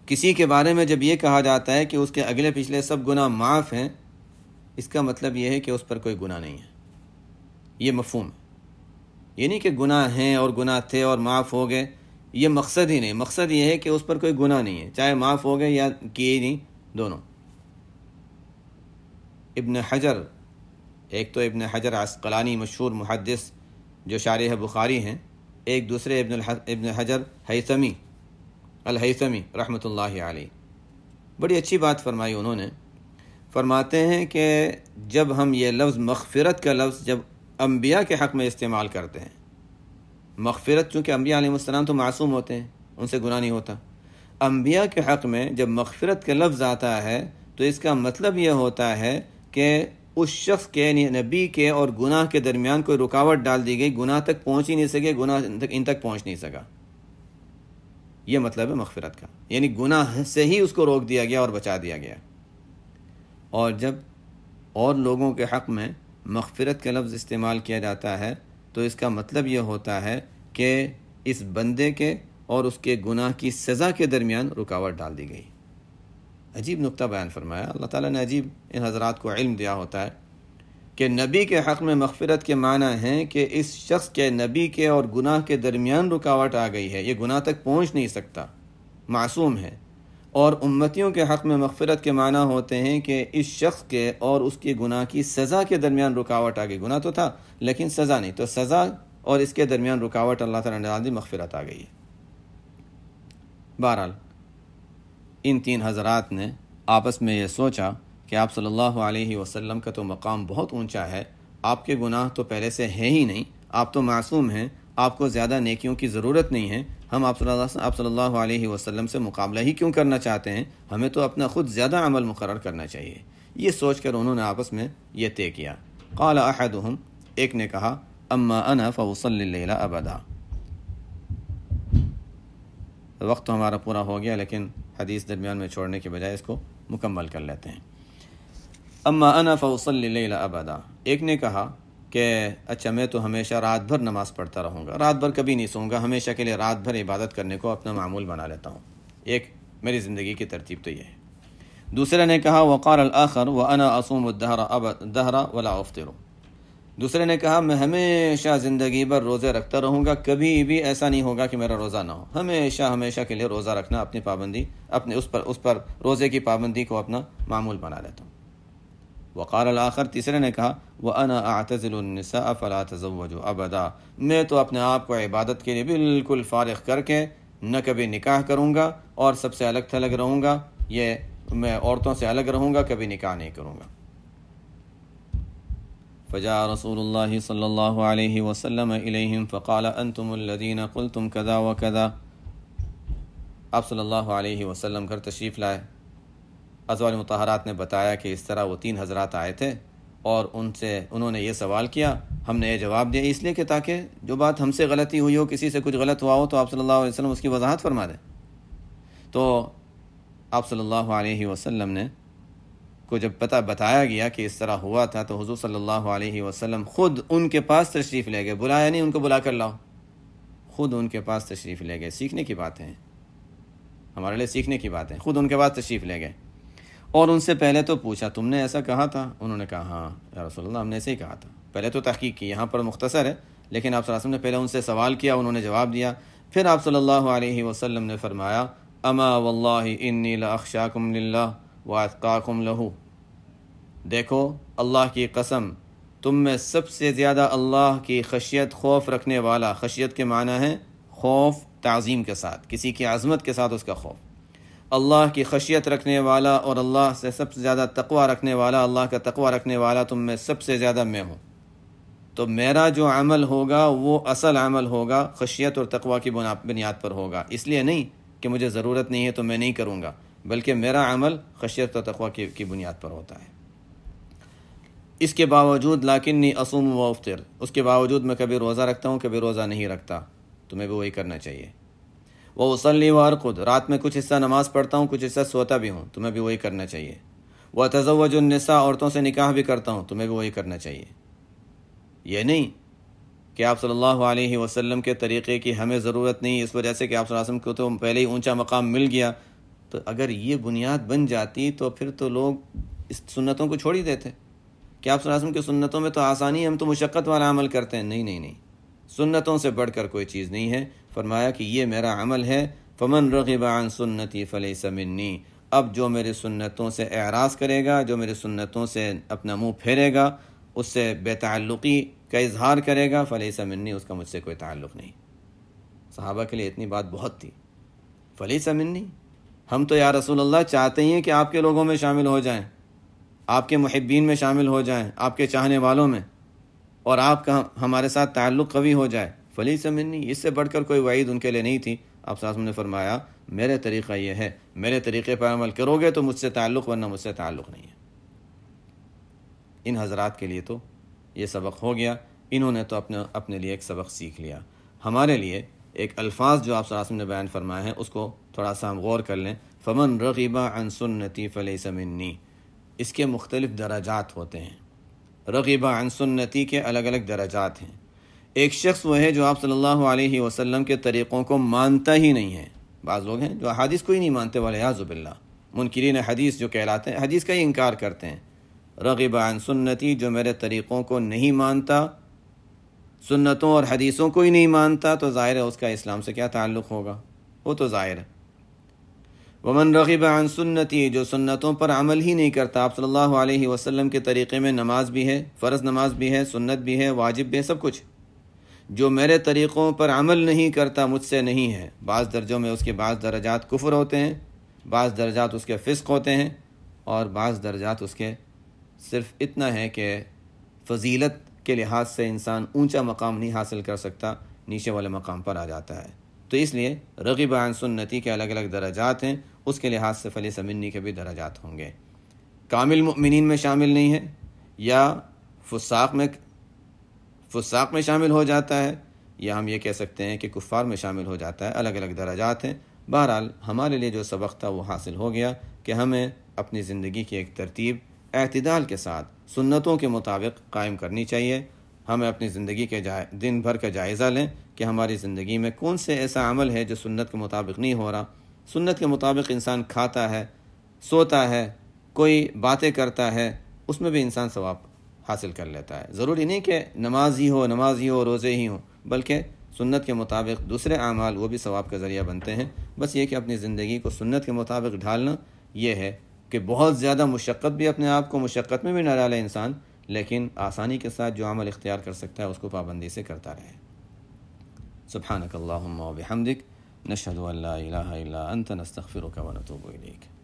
S1: کسی کے بارے میں جب یہ کہا جاتا ہے کہ اس کے اگلے پچھلے سب گناہ معاف ہیں، اس کا مطلب یہ ہے کہ اس پر کوئی گناہ نہیں ہے. یہ مفہوم ہے. یہ نہیں کہ گناہ ہیں اور گناہ تھے اور معاف ہو گئے، یہ مقصد ہی نہیں. مقصد یہ ہے کہ اس پر کوئی گناہ نہیں ہے، چاہے معاف ہو گئے یا کیے نہیں، دونوں. ابن حجر، ایک تو ابن حجر عسقلانی مشہور محدث جو شارح بخاری ہیں، ایک دوسرے ابن حجر الہیثمی رحمۃ اللہ علیہ، بڑی اچھی بات فرمائی انہوں نے. فرماتے ہیں کہ جب ہم یہ لفظ مغفرت کا لفظ جب انبیاء کے حق میں استعمال کرتے ہیں، مغفرت چونکہ انبیاء علیہ السلام تو معصوم ہوتے ہیں، ان سے گناہ نہیں ہوتا. انبیاء کے حق میں جب مغفرت کا لفظ آتا ہے تو اس کا مطلب یہ ہوتا ہے کہ اس شخص کے نبی کے اور گناہ کے درمیان کوئی رکاوٹ ڈال دی گئی، گناہ تک پہنچ ہی نہیں سکے، گناہ ان تک پہنچ نہیں سکا. یہ مطلب ہے مغفرت کا، یعنی گناہ سے ہی اس کو روک دیا گیا اور بچا دیا گیا. اور جب اور لوگوں کے حق میں مغفرت کا لفظ استعمال کیا جاتا ہے تو اس کا مطلب یہ ہوتا ہے کہ اس بندے کے اور اس کے گناہ کی سزا کے درمیان رکاوٹ ڈال دی گئی. عجیب نقطہ بیان فرمایا. اللہ تعالیٰ نے عجیب ان حضرات کو علم دیا ہوتا ہے کہ نبی کے حق میں مغفرت کے معنی ہیں کہ اس شخص کے نبی کے اور گناہ کے درمیان رکاوٹ آ گئی ہے، یہ گناہ تک پہنچ نہیں سکتا، معصوم ہے. اور امتیوں کے حق میں مغفرت کے معنی ہوتے ہیں کہ اس شخص کے اور اس کے گناہ کی سزا کے درمیان رکاوٹ آ گئی. گناہ تو تھا لیکن سزا نہیں، تو سزا اور اس کے درمیان رکاوٹ اللہ تعالیٰ نے ڈال دی، مغفرت آ گئی ہے. بہرحال ان تین حضرات نے آپس میں یہ سوچا کہ آپ صلی اللہ علیہ وسلم کا تو مقام بہت اونچا ہے، آپ کے گناہ تو پہلے سے ہے ہی نہیں، آپ تو معصوم ہیں، آپ کو زیادہ نیکیوں کی ضرورت نہیں ہے. ہم آپ صلی اللہ علیہ وسلم سے مقابلہ ہی کیوں کرنا چاہتے ہیں، ہمیں تو اپنا خود زیادہ عمل مقرر کرنا چاہیے. یہ سوچ کر انہوں نے آپس میں یہ طے کیا. قال احدهم، ایک نے کہا، اما انا فاصلی اللیل ابدا. وقت تو ہمارا پورا ہو گیا لیکن حدیث درمیان میں چھوڑنے کے بجائے اس کو مکمل کر لیتے ہیں. اما انا فاصلی اللیل ابدا، ایک نے کہا کہ اچھا میں تو ہمیشہ رات بھر نماز پڑھتا رہوں گا، رات بھر کبھی نہیں سوؤں گا، ہمیشہ کے لیے رات بھر عبادت کرنے کو اپنا معمول بنا لیتا ہوں. ایک میری زندگی کی ترتیب تو یہ ہے. دوسرے نے کہا وقال الاخر وانا اصوم الدہر ولا افطر. دوسرے نے کہا میں ہمیشہ زندگی بھر روزے رکھتا رہوں گا، کبھی بھی ایسا نہیں ہوگا کہ میرا روزہ نہ ہو، ہمیشہ کے لیے روزہ رکھنا اپنی پابندی، اپنے اس پر روزے کی پابندی کو اپنا معمول بنا لیتا ہوں. وقال الاخر، تیسرے نے کہا وانا اعتزل النساء فلا تزوجوا ابدا، میں تو اپنے آپ کو عبادت کے لیے بالکل فارغ کر کے نہ کبھی نکاح کروں گا اور سب سے الگ تھلگ رہوں گا، یہ میں عورتوں سے الگ رہوں گا، کبھی نکاح نہیں کروں گا. فجاء رسول اللہ صلی اللہ علیہ وسلم الیہم فقال انتم الذین قلتم کذا وکذا. آپ صلی اللہ علیہ وسلم گھر تشریف لائے. ازواج مطہرات نے بتایا کہ اس طرح وہ تین حضرات آئے تھے اور انہوں نے یہ سوال کیا، ہم نے یہ جواب دیا، اس لیے کہ تاکہ جو بات ہم سے غلطی ہوئی ہو، کسی سے کچھ غلط ہوا ہو تو آپ صلی اللہ علیہ وسلم اس کی وضاحت فرما دیں. تو آپ صلی اللہ علیہ وسلم نے کو جب بتایا گیا کہ اس طرح ہوا تھا تو حضور صلی اللہ علیہ وسلم خود ان کے پاس تشریف لے گئے، بلایا نہیں ان کو بلا کر لاؤ، خود ان کے پاس تشریف لے گئے. سیکھنے کی بات ہے، ہمارے لیے سیکھنے کی بات ہے. خود ان کے پاس تشریف لے گئے اور ان سے پہلے تو پوچھا تم نے ایسا کہا تھا؟ انہوں نے کہا ہاں یا رسول اللہ ہم نے ایسے ہی کہا تھا. پہلے تو تحقیق کی، یہاں پر مختصر ہے لیکن آپ صلی اللہ علیہ وسلم نے پہلے ان سے سوال کیا، انہوں نے جواب دیا. پھر آپ صلی اللہ علیہ وسلم نے فرمایا اما واللہ انی لاخشاکم للہ واتقاکم لہ، دیکھو اللہ کی قسم تم میں سب سے زیادہ اللہ کی خشیت خوف رکھنے والا، خشیت کے معنی ہے خوف تعظیم کے ساتھ، کسی کی عظمت کے ساتھ اس کا خوف، اللہ کی خشیت رکھنے والا اور اللہ سے سب سے زیادہ تقوی رکھنے والا، اللہ کا تقوی رکھنے والا تم میں سب سے زیادہ میں ہوں. تو میرا جو عمل ہوگا وہ اصل عمل ہوگا خشیت اور تقوی کی بنیاد پر ہوگا، اس لیے نہیں کہ مجھے ضرورت نہیں ہے تو میں نہیں کروں گا، بلکہ میرا عمل خشیت اور تقوی کی بنیاد پر ہوتا ہے. اس کے باوجود لیکنی اصوم و افطر، اس کے باوجود میں کبھی روزہ رکھتا ہوں کبھی روزہ نہیں رکھتا، تمہیں بھی وہی کرنا چاہیے. وہ اصلی و ارقد، رات میں کچھ حصہ نماز پڑھتا ہوں کچھ حصہ سوتا بھی ہوں، تمہیں بھی وہی کرنا چاہیے. وہ اتزوج النساء، عورتوں سے نکاح بھی کرتا ہوں، تمہیں بھی وہی کرنا چاہیے. یہ نہیں کہ آپ صلی اللہ علیہ وسلم کے طریقے کی ہمیں ضرورت نہیں، اس وجہ سے کہ آپ صلی اللہ علیہ وسلم کو تو پہلے ہی اونچا مقام مل گیا تو اگر یہ بنیاد بن جاتی تو پھر تو لوگ اس سنتوں کو چھوڑ ہی دیتے کہ آپ صلی اللہ علیہ وسلم کی سنتوں میں تو آسانی ہے، ہم تو مشقت والا عمل کرتے ہیں۔ نہیں نہیں نہیں، سنتوں سے بڑھ کر کوئی چیز نہیں ہے۔ فرمایا کہ یہ میرا عمل ہے، فمن رغب عن سنتی فلیس منی، اب جو میرے سنتوں سے اعراض کرے گا، جو میرے سنتوں سے اپنا منہ پھیرے گا، اس سے بے تعلقی کا اظہار کرے گا، فلیس منی، اس کا مجھ سے کوئی تعلق نہیں۔ صحابہ کے لیے اتنی بات بہت تھی، فلیس منی، ہم تو یا رسول اللہ چاہتے ہیں کہ آپ کے لوگوں میں شامل ہو جائیں، آپ کے محبین میں شامل ہو جائیں، آپ کے چاہنے والوں میں، اور آپ کا ہمارے ساتھ تعلق قوی ہو جائے۔ فلیس منی، اس سے بڑھ کر کوئی وعید ان کے لیے نہیں تھی۔ آپ صلی اللہ علیہ وسلم نے فرمایا میرے طریقہ یہ ہے، میرے طریقے پر عمل کرو گے تو مجھ سے تعلق، ورنہ مجھ سے تعلق نہیں ہے۔ ان حضرات کے لیے تو یہ سبق ہو گیا، انہوں نے تو اپنے لیے ایک سبق سیکھ لیا۔ ہمارے لیے ایک الفاظ جو آپ صلی اللہ علیہ وسلم نے بیان فرمائے ہیں اس کو تھوڑا سا ہم غور کر لیں۔ فمن رغب عن سنتی فلیس منی، اس کے مختلف درجات ہوتے ہیں۔ رغب عن سنتی کے الگ الگ درجات ہیں۔ ایک شخص وہ ہے جو آپ صلی اللہ علیہ وسلم کے طریقوں کو مانتا ہی نہیں ہے۔ بعض لوگ ہیں جو حدیث کو ہی نہیں مانتے، والعیاذ باللہ، منکرین حدیث جو کہلاتے ہیں، حدیث کا ہی انکار کرتے ہیں۔ رغب عن سنتی، جو میرے طریقوں کو نہیں مانتا، سنتوں اور حدیثوں کو ہی نہیں مانتا، تو ظاہر ہے اس کا اسلام سے کیا تعلق ہوگا، وہ تو ظاہر ہے۔ ومن رغب عن سنتی، جو سنتوں پر عمل ہی نہیں کرتا، آپ صلی اللہ علیہ وسلم کے طریقے میں نماز بھی ہے، فرض نماز بھی ہے، سنت بھی ہے، واجب بھی ہے، سب کچھ، جو میرے طریقوں پر عمل نہیں کرتا مجھ سے نہیں ہے۔ بعض درجوں میں اس کے بعض درجات کفر ہوتے ہیں، بعض درجات اس کے فسق ہوتے ہیں، اور بعض درجات اس کے صرف اتنا ہے کہ فضیلت کے لحاظ سے انسان اونچا مقام نہیں حاصل کر سکتا، نیچے والے مقام پر آ جاتا ہے۔ تو اس لیے رغب عن سنتی کے الگ الگ درجات ہیں، اس کے لحاظ سے فلیس منی کے بھی درجات ہوں گے۔ کامل مؤمنین میں شامل نہیں ہے، یا فساق میں شامل ہو جاتا ہے، یا ہم یہ کہہ سکتے ہیں کہ کفار میں شامل ہو جاتا ہے۔ الگ الگ درجات ہیں۔ بہرحال ہمارے لیے جو سبق تھا وہ حاصل ہو گیا کہ ہمیں اپنی زندگی کی ایک ترتیب اعتدال کے ساتھ سنتوں کے مطابق قائم کرنی چاہیے۔ ہمیں اپنی زندگی کے دن بھر کا جائزہ لیں کہ ہماری زندگی میں کون سے ایسا عمل ہے جو سنت کے مطابق نہیں ہو رہا۔ سنت کے مطابق انسان کھاتا ہے، سوتا ہے، کوئی باتیں کرتا ہے، اس میں بھی انسان ثواب حاصل کر لیتا ہے۔ ضروری نہیں کہ نماز ہی ہو، روزے ہی ہوں، بلکہ سنت کے مطابق دوسرے اعمال وہ بھی ثواب کا ذریعہ بنتے ہیں۔ بس یہ کہ اپنی زندگی کو سنت کے مطابق ڈھالنا، یہ ہے کہ بہت زیادہ مشقت بھی اپنے آپ کو مشقت میں بھی نہ ڈالے انسان، لیکن آسانی کے ساتھ جو عمل اختیار کر سکتا ہے اس کو پابندی سے کرتا رہے۔ سبحانک اللہم و بحمدک، نشہد ان لا الہ الا انت، نستغفرک و نتوب الیک۔